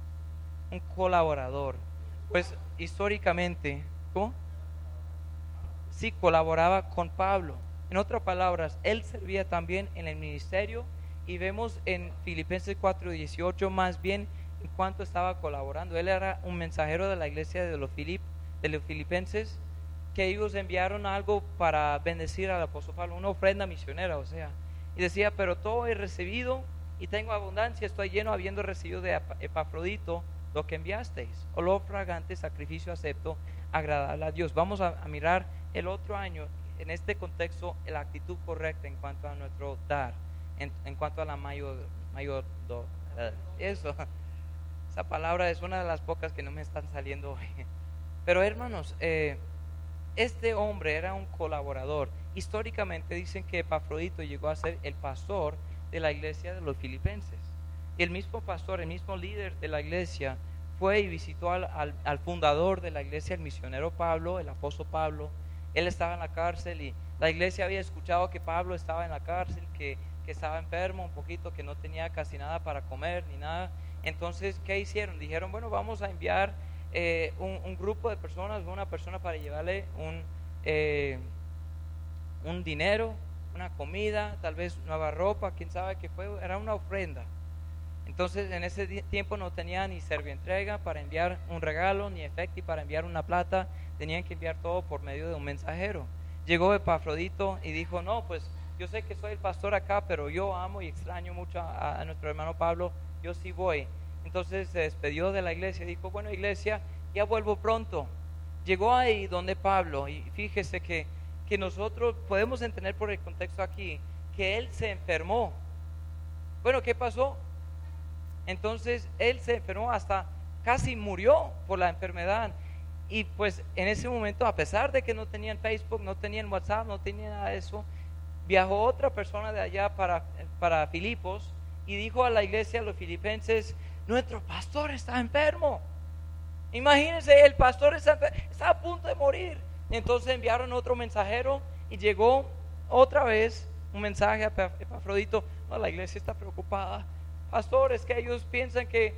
[SPEAKER 2] Pues históricamente, ¿cómo? Sí, colaboraba con Pablo. En otras palabras, él servía también en el ministerio, y vemos en Filipenses 4:18 más bien en cuanto estaba colaborando. Él era un mensajero de la iglesia de los filipenses, que ellos enviaron algo para bendecir al apóstol Pablo, una ofrenda misionera, y decía, pero todo he recibido y tengo abundancia, estoy lleno habiendo recibido de Epafrodito lo que enviasteis, olor fragante, sacrificio acepto, agradable a Dios. Vamos a mirar el otro año, en este contexto, la actitud correcta en cuanto a nuestro dar, en cuanto a la esa palabra es una de las pocas que no me están saliendo hoy. Pero hermanos, este hombre era un colaborador. Históricamente dicen que Epafrodito llegó a ser el pastor de la iglesia de los filipenses. Y el mismo pastor, el mismo líder de la iglesia, fue y visitó al fundador de la iglesia, el misionero Pablo, el apóstol Pablo. Él estaba en la cárcel y la iglesia había escuchado que Pablo estaba en la cárcel, que estaba enfermo un poquito, que no tenía casi nada para comer ni nada. Entonces, ¿qué hicieron? Dijeron, bueno, vamos a enviar un grupo de personas, una persona para llevarle un dinero, una comida, tal vez nueva ropa, quién sabe qué fue, era una ofrenda. Entonces, en ese tiempo no tenía ni servientrega para enviar un regalo, ni efecti para enviar una plata, tenían que enviar todo por medio de un mensajero. Llegó Epafrodito y dijo, no, pues yo sé que soy el pastor acá, pero yo amo y extraño mucho a nuestro hermano Pablo, yo sí voy. Entonces se despedió de la iglesia y dijo, bueno, iglesia, ya vuelvo pronto. Llegó ahí donde Pablo, y fíjese que nosotros podemos entender por el contexto aquí, que él se enfermó. Bueno, ¿qué pasó? Entonces él se enfermó, hasta casi murió por la enfermedad. Y pues en ese momento, a pesar de que no tenían Facebook, no tenían WhatsApp, no tenían nada de eso, viajó otra persona de allá para Filipos y dijo a la iglesia, a los filipenses, nuestro pastor está enfermo. Imagínense, el pastor está a punto de morir. Entonces enviaron otro mensajero y llegó otra vez un mensaje a Epafrodito. No, la iglesia está preocupada. Pastor, es que ellos piensan que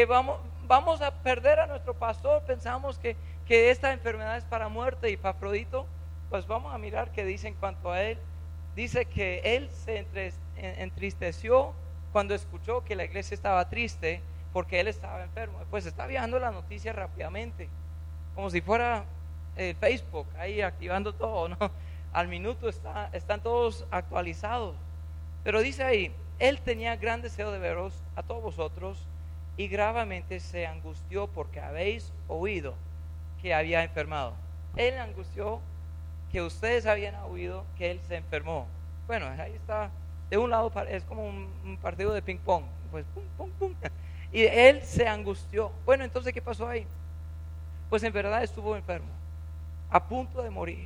[SPEAKER 2] vamos a perder a nuestro pastor. Pensamos que esta enfermedad es para muerte. Y Epafrodito, pues vamos a mirar qué dice en cuanto a él. Dice que él se entristeció cuando escuchó que la iglesia estaba triste porque él estaba enfermo. Pues está viajando la noticia rápidamente, como si fuera Facebook, ahí activando todo, ¿no? Al minuto están todos actualizados. Pero dice ahí, él tenía gran deseo de veros a todos vosotros y gravemente se angustió porque habéis oído que había enfermado. Él angustió que ustedes habían oído que él se enfermó. Bueno, ahí está, de un lado es como un partido de ping pong, pues pum, pum, pum. Y él se angustió. Bueno, entonces ¿qué pasó ahí? Pues en verdad estuvo enfermo, a punto de morir.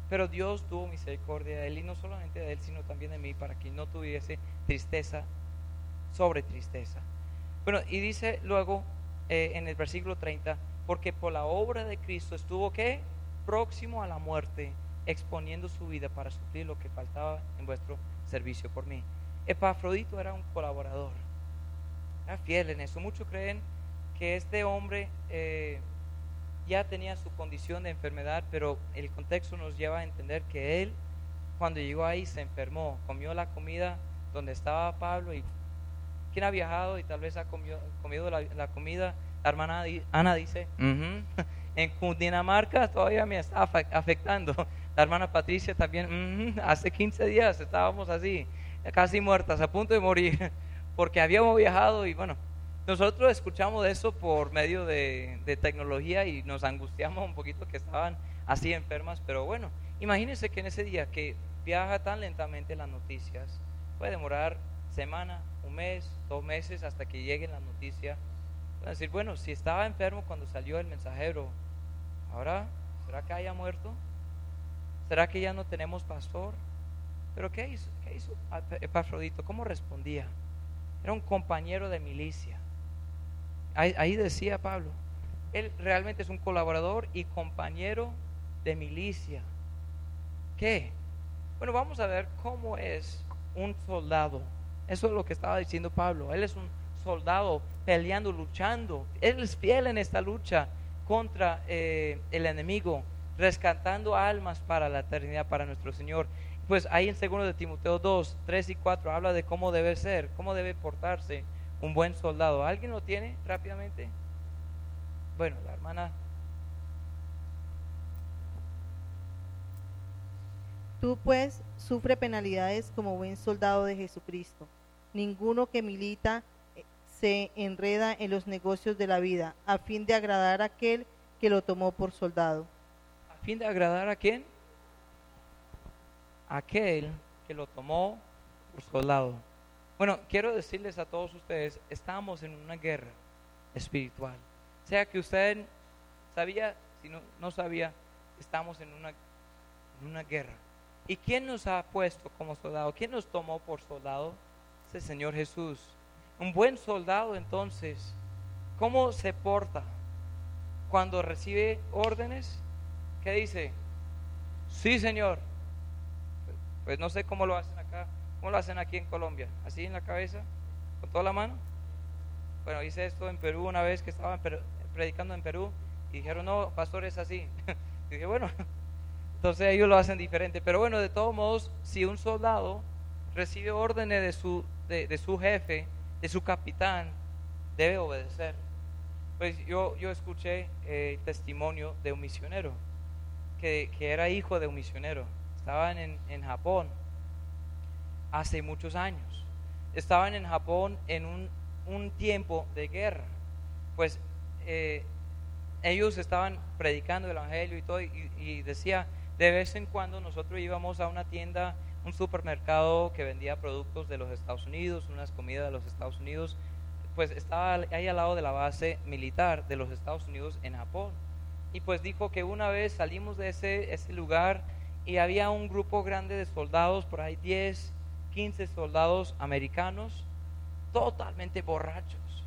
[SPEAKER 2] pero Dios tuvo misericordia de él, y no solamente de él, sino también de mí, para que no tuviese tristeza sobre tristeza. Bueno, y dice luego en el versículo 30, porque por la obra de Cristo estuvo, ¿qué? Próximo a la muerte, exponiendo su vida para suplir lo que faltaba en vuestro servicio por mí. Epafrodito era un colaborador, era fiel en eso. Muchos creen que este hombre ya tenía su condición de enfermedad, pero el contexto nos lleva a entender que él, cuando llegó ahí, se enfermó, comió la comida donde estaba Pablo. Y quien ha viajado y tal vez ha comido la comida, la hermana Ana dice, en Cundinamarca todavía me está afectando. La hermana Patricia también, hace 15 días estábamos así, casi muertas, a punto de morir, porque habíamos viajado. Y bueno, nosotros escuchamos de eso por medio de tecnología y nos angustiamos un poquito que estaban así enfermas. Pero bueno, imagínense que en ese día que viaja tan lentamente las noticias, puede demorar semana, un mes, 2 meses hasta que lleguen las noticias. Van a decir, bueno, si estaba enfermo cuando salió el mensajero, ahora, ¿será que haya muerto? ¿Será que ya no tenemos pastor? Pero ¿qué hizo Epafrodito? ¿Cómo respondía? Era un compañero de milicia. Ahí decía Pablo, él realmente es un colaborador y compañero de milicia. ¿Qué? Bueno, vamos a ver cómo es un soldado. Eso es lo que estaba diciendo Pablo. Él es un soldado peleando, luchando. Él es fiel en esta lucha contra el enemigo, rescatando almas para la eternidad, para nuestro Señor. Pues ahí en 2 de Timoteo 2, 3 y 4 habla de cómo debe ser, cómo debe portarse un buen soldado. ¿Alguien lo tiene rápidamente? Bueno, la hermana.
[SPEAKER 7] Tú pues sufre penalidades como buen soldado de Jesucristo. Ninguno que milita se enreda en los negocios de la vida, a fin de agradar a aquel que lo tomó por soldado.
[SPEAKER 2] ¿A fin de agradar a quién? Aquel que lo tomó por soldado. Bueno, quiero decirles a todos ustedes, estamos en una guerra espiritual. Sea que usted sabía, si no sabía, estamos en una guerra. ¿Y quién nos ha puesto como soldado? ¿Quién nos tomó por soldado? Es el Señor Jesús. Un buen soldado, entonces, ¿cómo se porta cuando recibe órdenes? ¿Qué dice? Sí, Señor. Pues no sé cómo lo hacen acá. ¿Cómo lo hacen aquí en Colombia? ¿Así en la cabeza? ¿Con toda la mano? Bueno, hice esto en Perú una vez que estaba predicando en Perú y dijeron, no, pastor, es así. Y dije, bueno, entonces ellos lo hacen diferente. Pero bueno, de todos modos, si un soldado recibe órdenes de su jefe, de su capitán, debe obedecer. Pues yo escuché el testimonio de un misionero que era hijo de un misionero. Estaban en Japón hace muchos años. Estaban en Japón en un tiempo de guerra. Pues ellos estaban predicando el evangelio y todo, y decía, de vez en cuando nosotros íbamos a una tienda, un supermercado que vendía productos de los Estados Unidos, unas comidas de los Estados Unidos. Pues estaba ahí al lado de la base militar de los Estados Unidos en Japón. Y pues dijo que una vez salimos de ese lugar y había un grupo grande de soldados, por ahí 10, 15 soldados americanos, totalmente borrachos.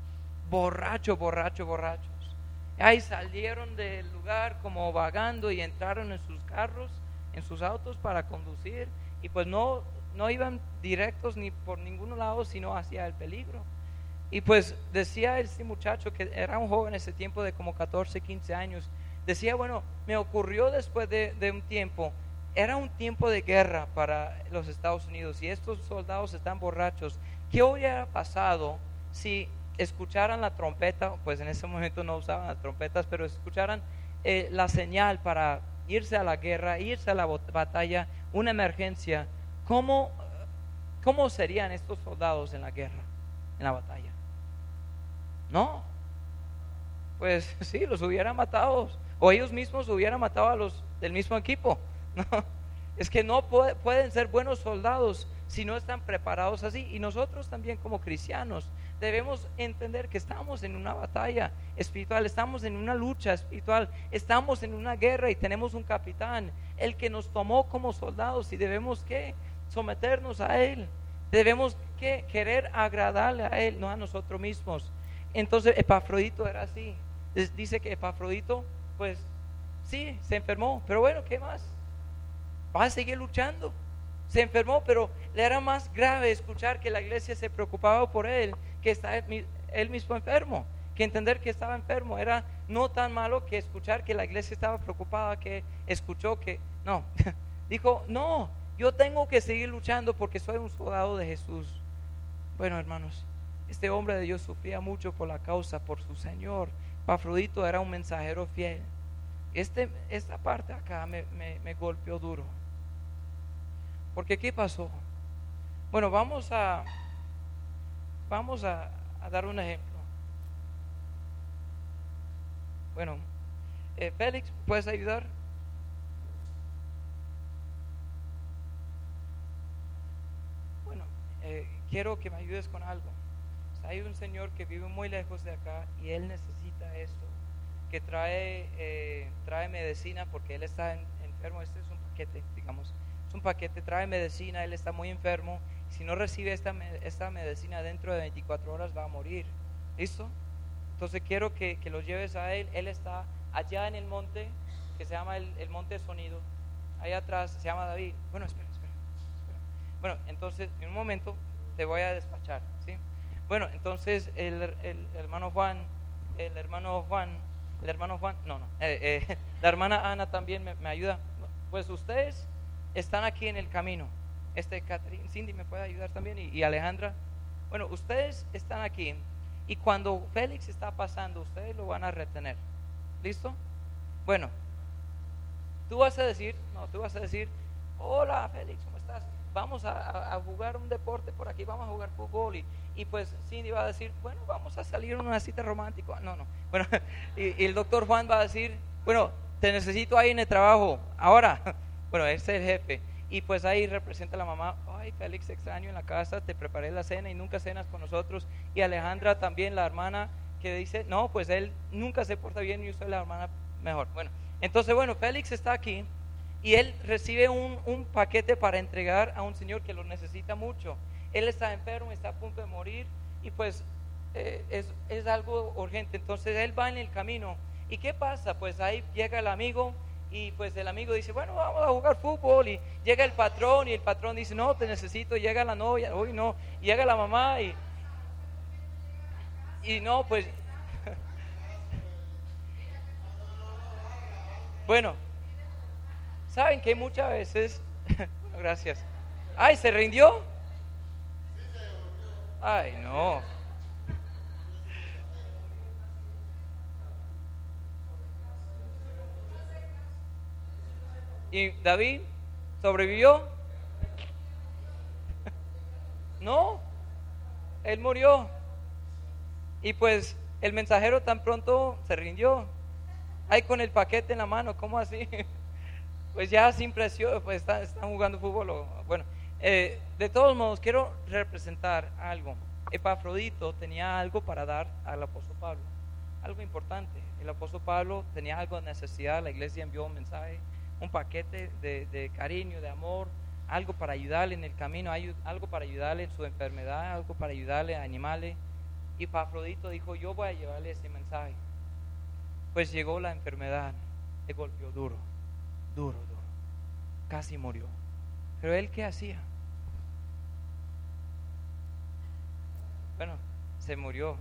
[SPEAKER 2] Borrachos. Ahí salieron del lugar como vagando y entraron en sus carros, en sus autos para conducir, y pues no iban directos ni por ningún lado, sino hacia el peligro. Y pues decía este muchacho, que era un joven ese tiempo de como 14, 15 años, decía, bueno, me ocurrió después de un tiempo, era un tiempo de guerra para los Estados Unidos y estos soldados están borrachos. ¿Qué hubiera pasado si escucharan la trompeta? Pues en ese momento no usaban las trompetas, pero escucharan la señal para irse a la guerra, irse a la batalla, una emergencia. ¿Cómo serían estos soldados en la guerra, en la batalla? No, pues sí, los hubieran matado, o ellos mismos hubieran matado a los del mismo equipo. No, es que no pueden ser buenos soldados si no están preparados así. Y nosotros también como cristianos debemos entender que estamos en una batalla espiritual, estamos en una lucha espiritual, estamos en una guerra y tenemos un capitán, el que nos tomó como soldados, y debemos que someternos a él, debemos que querer agradarle a él, no a nosotros mismos. Entonces Epafrodito era así. Dice que Epafrodito, pues sí, se enfermó, pero bueno, ¿qué más? Va a seguir luchando. Se enfermó, pero le era más grave escuchar que la iglesia se preocupaba por él, que está él mismo enfermo, que entender que estaba enfermo. Era no tan malo que escuchar que la iglesia estaba preocupada, que escuchó que, no, dijo, no, yo tengo que seguir luchando porque soy un soldado de Jesús. Bueno, hermanos, este hombre de Dios sufría mucho por la causa, por su Señor. Epafrodito era un mensajero fiel. Esta parte acá me golpeó duro. Porque ¿qué pasó? Bueno, vamos a dar un ejemplo. Bueno, Félix, ¿puedes ayudar? Bueno, quiero que me ayudes con algo. Hay un señor que vive muy lejos de acá y él necesita esto, que trae medicina porque él está enfermo. Este es un paquete, digamos. Es un paquete, trae medicina, él está muy enfermo. Si no recibe esta medicina dentro de 24 horas va a morir. ¿Listo? Entonces quiero que lo lleves a él. Él está allá en el monte, que se llama el monte de sonido. Allá atrás se llama David. Bueno, espera. Bueno, entonces en un momento te voy a despachar, ¿sí? Bueno, entonces el hermano Juan, la hermana Ana también me ayuda. Pues ustedes están aquí en el camino. Catherine, Cindy me puede ayudar también, y Alejandra. Bueno, ustedes están aquí y cuando Félix está pasando, ustedes lo van a retener. ¿Listo? Bueno, tú vas a decir, hola Félix, ¿cómo estás? Vamos a jugar un deporte por aquí, vamos a jugar fútbol, y pues Cindy va a decir, bueno, vamos a salir a una cita romántica. No. Bueno, y el doctor Juan va a decir, bueno, te necesito ahí en el trabajo, ahora. Bueno, ese es el jefe. Y pues ahí representa la mamá, ay Félix, te extraño en la casa, te preparé la cena y nunca cenas con nosotros. Y Alejandra también, la hermana, que dice, no, pues él nunca se porta bien y yo soy la hermana mejor. Bueno, entonces Félix está aquí y él recibe un paquete para entregar a un señor que lo necesita mucho. Él está enfermo, está a punto de morir y pues es algo urgente. Entonces él va en el camino. ¿Y qué pasa? Pues ahí llega el amigo. Y pues el amigo dice, bueno, vamos a jugar fútbol. Y llega el patrón y el patrón dice, no, te necesito. Y llega la novia, uy, no. Y llega la mamá y no, pues. Bueno, saben que muchas veces, gracias. Ay, ¿se rindió? Ay, no. ¿Y David sobrevivió? No, él murió. Y pues el mensajero tan pronto se rindió. Ahí con el paquete en la mano, ¿cómo así? Pues ya sin presión, pues están jugando fútbol. Bueno, de todos modos, quiero representar algo. Epafrodito tenía algo para dar al apóstol Pablo, algo importante. El apóstol Pablo tenía algo de necesidad, la iglesia envió un mensaje, un paquete de cariño, de amor, algo para ayudarle en el camino, algo para ayudarle en su enfermedad, algo para ayudarle a animarle. Y Epafrodito dijo, yo voy a llevarle ese mensaje. Pues llegó la enfermedad, le golpeó duro, casi murió. Pero él, ¿qué hacía? Bueno, se murió.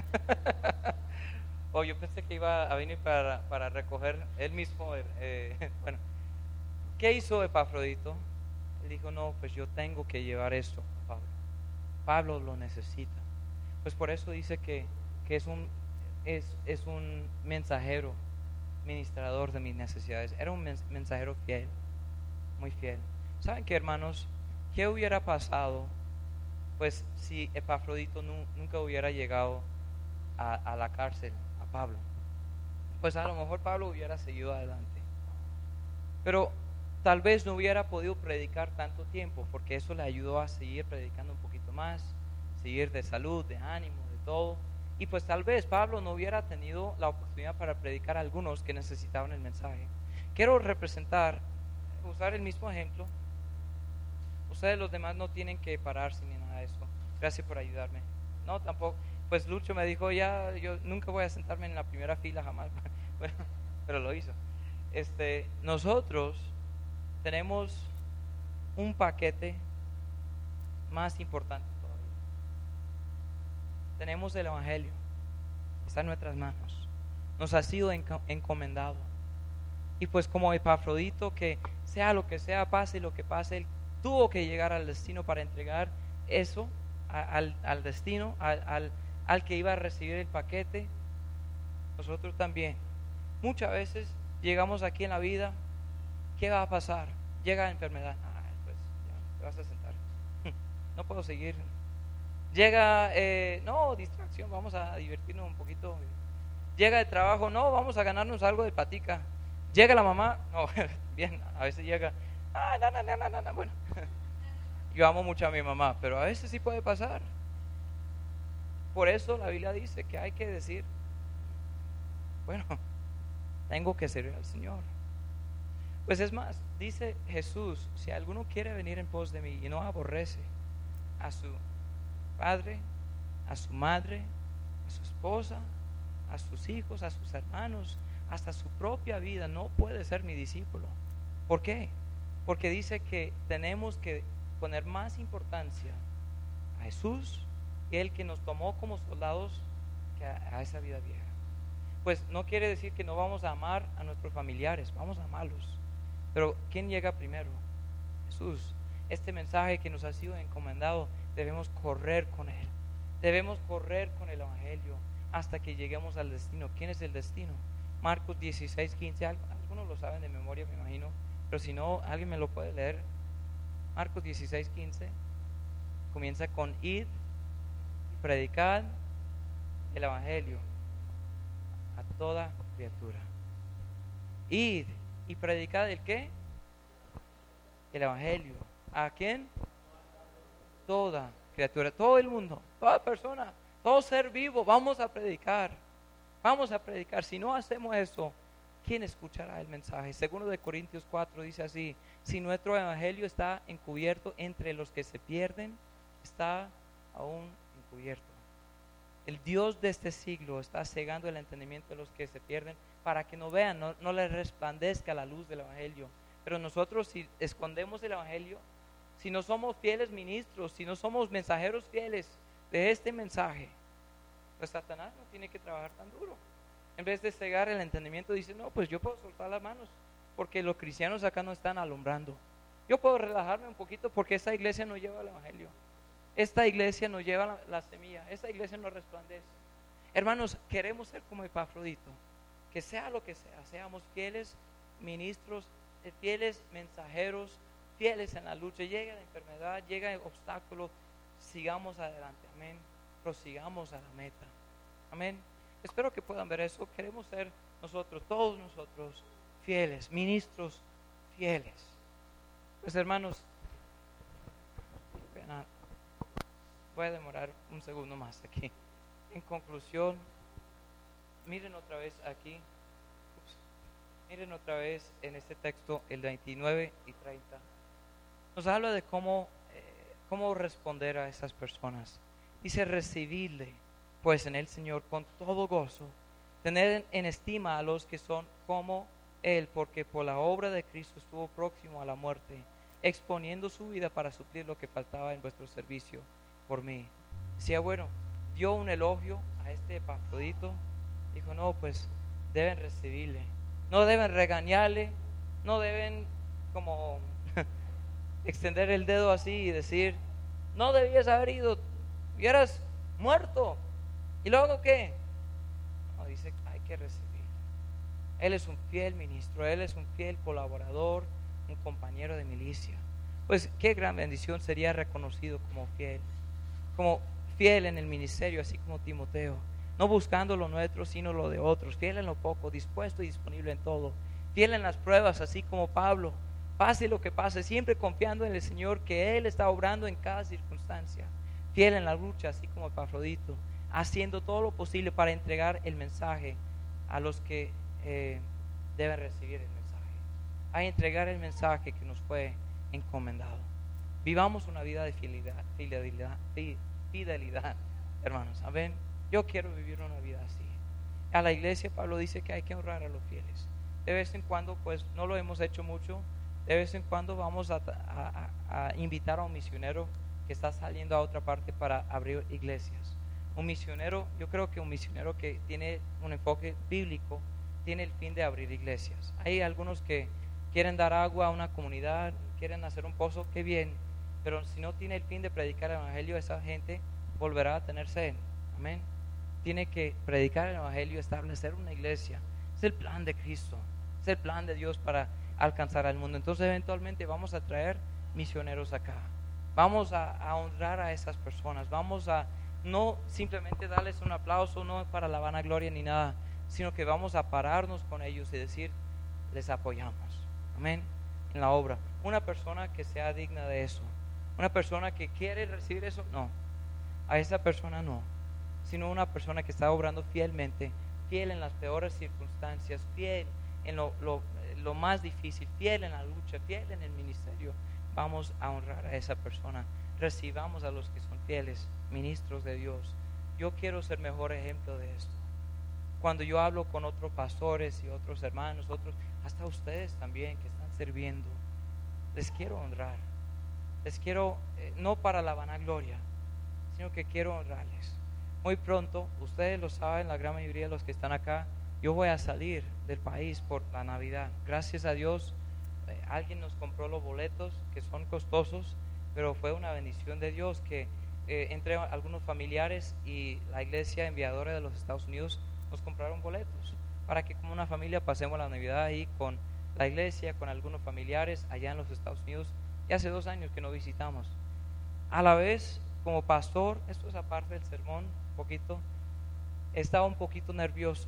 [SPEAKER 2] Yo pensé que iba a venir para recoger él mismo. Bueno, ¿qué hizo Epafrodito? Él dijo, no, pues yo tengo que llevar esto a Pablo. Pablo lo necesita. Pues por eso dice que es un mensajero, ministrador de mis necesidades. Era un mensajero fiel, muy fiel. ¿Saben qué, hermanos? ¿Qué hubiera pasado pues si Epafrodito nunca hubiera llegado a la cárcel a Pablo? Pues a lo mejor Pablo hubiera seguido adelante, pero tal vez no hubiera podido predicar tanto tiempo, porque eso le ayudó a seguir predicando un poquito más, seguir de salud, de ánimo, de todo. Y pues tal vez Pablo no hubiera tenido la oportunidad para predicar a algunos que necesitaban el mensaje. Quiero usar el mismo ejemplo. Ustedes los demás no tienen que pararse ni nada de eso. Gracias por ayudarme. No, tampoco. Pues Lucho me dijo, ya, yo nunca voy a sentarme en la primera fila jamás. Bueno, pero lo hizo. Nosotros tenemos un paquete más importante todavía. Tenemos el Evangelio. Está en nuestras manos. Nos ha sido encomendado. Y pues como Epafrodito, que sea lo que sea, pase lo que pase, él tuvo que llegar al destino para entregar eso al destino, al que iba a recibir el paquete. Nosotros también. Muchas veces llegamos aquí en la vida, ¿qué va a pasar? Llega la enfermedad. Pues ya, te vas a sentar. No puedo seguir. Llega, distracción, vamos a divertirnos un poquito. Llega el trabajo, no, vamos a ganarnos algo de patica. Llega la mamá, no, bien, a veces llega, no, bueno. Yo amo mucho a mi mamá, pero a veces sí puede pasar. Por eso la Biblia dice que hay que decir, bueno, tengo que servir al Señor. Pues es más, dice Jesús, si alguno quiere venir en pos de mí y no aborrece a su padre, a su madre, a su esposa, a sus hijos, a sus hermanos, hasta su propia vida, no puede ser mi discípulo. ¿Por qué? Porque dice que tenemos que poner más importancia a Jesús y el que nos tomó como soldados que a esa vida vieja. Pues no quiere decir que no vamos a amar a nuestros familiares, vamos a amarlos. Pero ¿quién llega primero? Jesús. Este mensaje que nos ha sido encomendado, debemos correr con él. Debemos correr con el Evangelio hasta que lleguemos al destino. ¿Quién es el destino? Marcos 16:15. Algunos lo saben de memoria, me imagino, pero si no, alguien me lo puede leer. Marcos 16:15 comienza con id, predicad el Evangelio a toda criatura. Id y predicad el ¿qué? El Evangelio. ¿A quién? Toda criatura, todo el mundo, toda persona, todo ser vivo. Vamos a predicar. Vamos a predicar. Si no hacemos eso, ¿quién escuchará el mensaje? Segundo de Corintios 4 dice así: si nuestro evangelio está encubierto entre los que se pierden, está aún encubierto. El Dios de este siglo está cegando el entendimiento de los que se pierden para que no vean, no les resplandezca la luz del evangelio. Pero nosotros, si escondemos el evangelio, si no somos fieles ministros, si no somos mensajeros fieles de este mensaje, pues Satanás no tiene que trabajar tan duro. En vez de cegar el entendimiento, dice, no, pues yo puedo soltar las manos porque los cristianos acá no están alumbrando. Yo puedo relajarme un poquito porque esta iglesia no lleva el evangelio. Esta iglesia no lleva la semilla. Esta iglesia no resplandece. Hermanos, queremos ser como Epafrodito. Que sea lo que sea, seamos fieles ministros, fieles mensajeros, fieles en la lucha. Llega la enfermedad, llega el obstáculo, sigamos adelante, amén. Prosigamos a la meta, amén. Espero que puedan ver eso. Queremos ser nosotros, todos nosotros, fieles, ministros fieles. Pues hermanos, voy a demorar un segundo más aquí. En conclusión, miren otra vez aquí. Miren otra vez en este texto, el 29 y 30. Nos habla de cómo responder a esas personas. Dice, recibidle pues en el Señor con todo gozo, tener en estima a los que son como Él, porque por la obra de Cristo estuvo próximo a la muerte, exponiendo su vida para suplir lo que faltaba en vuestro servicio por mí. Decía, bueno, dio un elogio a este Epafrodito. Dijo, no, pues deben recibirle, no deben regañarle, no deben como extender el dedo así y decir, no debías haber ido, hubieras muerto. ¿Y luego qué? No, dice, hay que recibir. Él es un fiel ministro, él es un fiel colaborador, un compañero de milicia. Pues qué gran bendición sería reconocido como fiel en el ministerio, así como Timoteo, no buscando lo nuestro sino lo de otros, fiel en lo poco, dispuesto y disponible en todo, fiel en las pruebas, así como Pablo, pase lo que pase, siempre confiando en el Señor, que Él está obrando en cada circunstancia, fiel en la lucha, así como Epafrodito, haciendo todo lo posible para entregar el mensaje a los que deben recibir el mensaje, a entregar el mensaje que nos fue encomendado. Vivamos una vida de fidelidad, hermanos. Amén. Yo quiero vivir una vida así. A la iglesia Pablo dice que hay que honrar a los fieles. De vez en cuando, pues no lo hemos hecho mucho. De vez en cuando vamos a invitar a un misionero que está saliendo a otra parte para abrir iglesias. Un misionero, yo creo que un misionero que tiene un enfoque bíblico tiene el fin de abrir iglesias. Hay algunos que quieren dar agua a una comunidad, quieren hacer un pozo, qué bien, pero si no tiene el fin de predicar el evangelio, esa gente volverá a tener sed. Amén. Tiene que predicar el evangelio, establecer una iglesia. Es el plan de Cristo, es el plan de Dios para alcanzar al mundo. Entonces eventualmente vamos a traer misioneros acá, vamos a honrar a esas personas, vamos a no simplemente darles un aplauso, no para la vanagloria ni nada, sino que vamos a pararnos con ellos y decir, les apoyamos. Amén. En la obra. Una persona que sea digna de eso, una persona que quiere recibir eso, no, a esa persona no, sino una persona que está obrando fielmente, fiel en las peores circunstancias, fiel en lo más difícil, fiel en la lucha, fiel en el ministerio. Vamos a honrar a esa persona. Recibamos a los que son fieles, ministros de Dios. Yo quiero ser mejor ejemplo de esto. Cuando yo hablo con otros pastores y otros hermanos, hasta ustedes también que están sirviendo, les quiero honrar. Les quiero, no para la vanagloria, sino que quiero honrarles. Muy pronto, ustedes lo saben, la gran mayoría de los que están acá, yo voy a salir del país por la Navidad. Gracias a Dios, alguien nos compró los boletos, que son costosos, pero fue una bendición de Dios que entre algunos familiares y la iglesia enviadora de los Estados Unidos nos compraron boletos para que como una familia pasemos la Navidad ahí con la iglesia, con algunos familiares allá en los Estados Unidos. Y hace 2 años que no visitamos. A la vez, como pastor, esto es aparte del sermón, un poquito, estaba un poquito nervioso.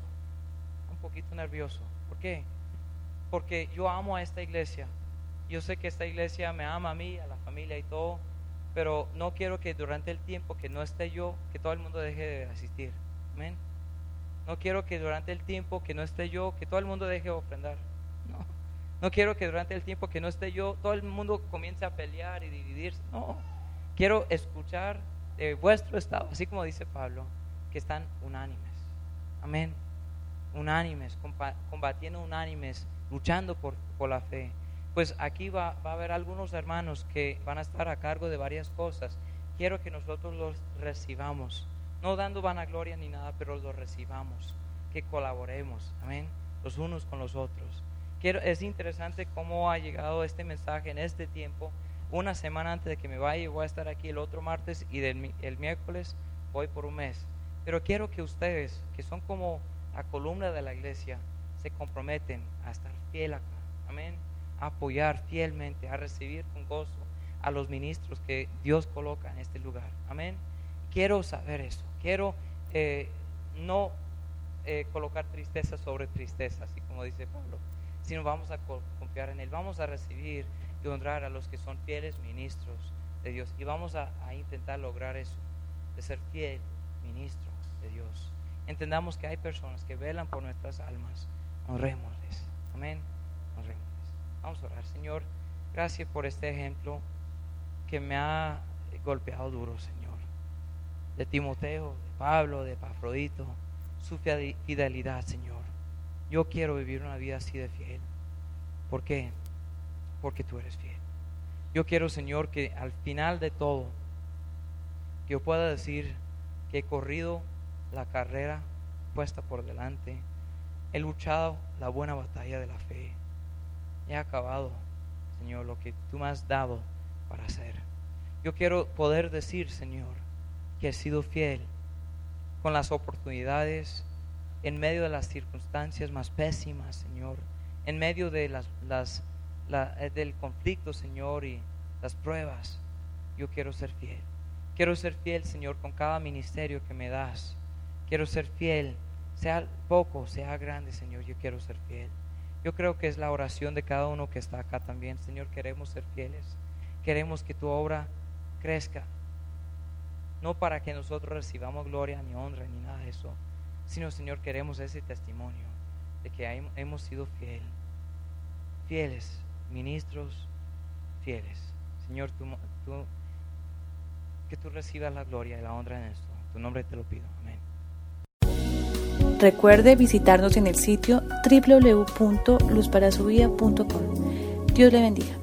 [SPEAKER 2] ¿Por qué? Porque yo amo a esta iglesia. Yo sé que esta iglesia me ama a mí, a la familia y todo, pero no quiero que durante el tiempo que no esté yo, que todo el mundo deje de asistir. Amén. No quiero que durante el tiempo que no esté yo, que todo el mundo deje de ofrendar. No quiero que durante el tiempo que no esté yo, todo el mundo comience a pelear y dividirse. No, quiero escuchar de vuestro estado, así como dice Pablo, que están unánimes. Amén. Unánimes, combatiendo unánimes, luchando por la fe. Pues aquí va a haber algunos hermanos que van a estar a cargo de varias cosas. Quiero que nosotros los recibamos, no dando vanagloria ni nada, pero los recibamos, que colaboremos, amén, los unos con los otros. Es interesante cómo ha llegado este mensaje en este tiempo. Una semana antes de que me vaya, voy a estar aquí el otro martes y el miércoles voy por un mes. Pero quiero que ustedes, que son como la columna de la iglesia, se comprometen a estar fiel acá, amén, a apoyar fielmente, a recibir con gozo a los ministros que Dios coloca en este lugar, amén. Quiero saber eso, quiero no colocar tristeza sobre tristeza, así como dice Pablo, sino vamos a confiar en Él, vamos a recibir y honrar a los que son fieles ministros de Dios, y vamos a intentar lograr eso, de ser fiel ministro de Dios. Entendamos que hay personas que velan por nuestras almas, honrémosles, amén, honrémosles. Vamos a orar. Señor, gracias por este ejemplo que me ha golpeado duro, Señor, de Timoteo, de Pablo, de Epafrodito, su fidelidad, Señor. Yo quiero vivir una vida así de fiel. ¿Por qué? Porque tú eres fiel. Yo quiero, Señor, que al final de todo, que yo pueda decir que he corrido la carrera puesta por delante, he luchado la buena batalla de la fe, he acabado, Señor, lo que tú me has dado para hacer. Yo quiero poder decir, Señor, que he sido fiel con las oportunidades, en medio de las circunstancias más pésimas, Señor, en medio de del conflicto, Señor, y las pruebas. Yo quiero ser fiel. Quiero ser fiel, Señor, con cada ministerio que me das. Quiero ser fiel, sea poco, sea grande, Señor, yo quiero ser fiel. Yo creo que es la oración de cada uno que está acá también. Señor, queremos ser fieles. Queremos que tu obra crezca. no para que nosotros recibamos gloria ni honra ni nada de eso, sino, Señor, queremos ese testimonio de que hemos sido fieles, ministros fieles. Señor, que tú recibas la gloria y la honra en esto. En tu nombre te lo pido. Amén.
[SPEAKER 1] Recuerde visitarnos en el sitio www.luzparasuvida.com. Dios le bendiga.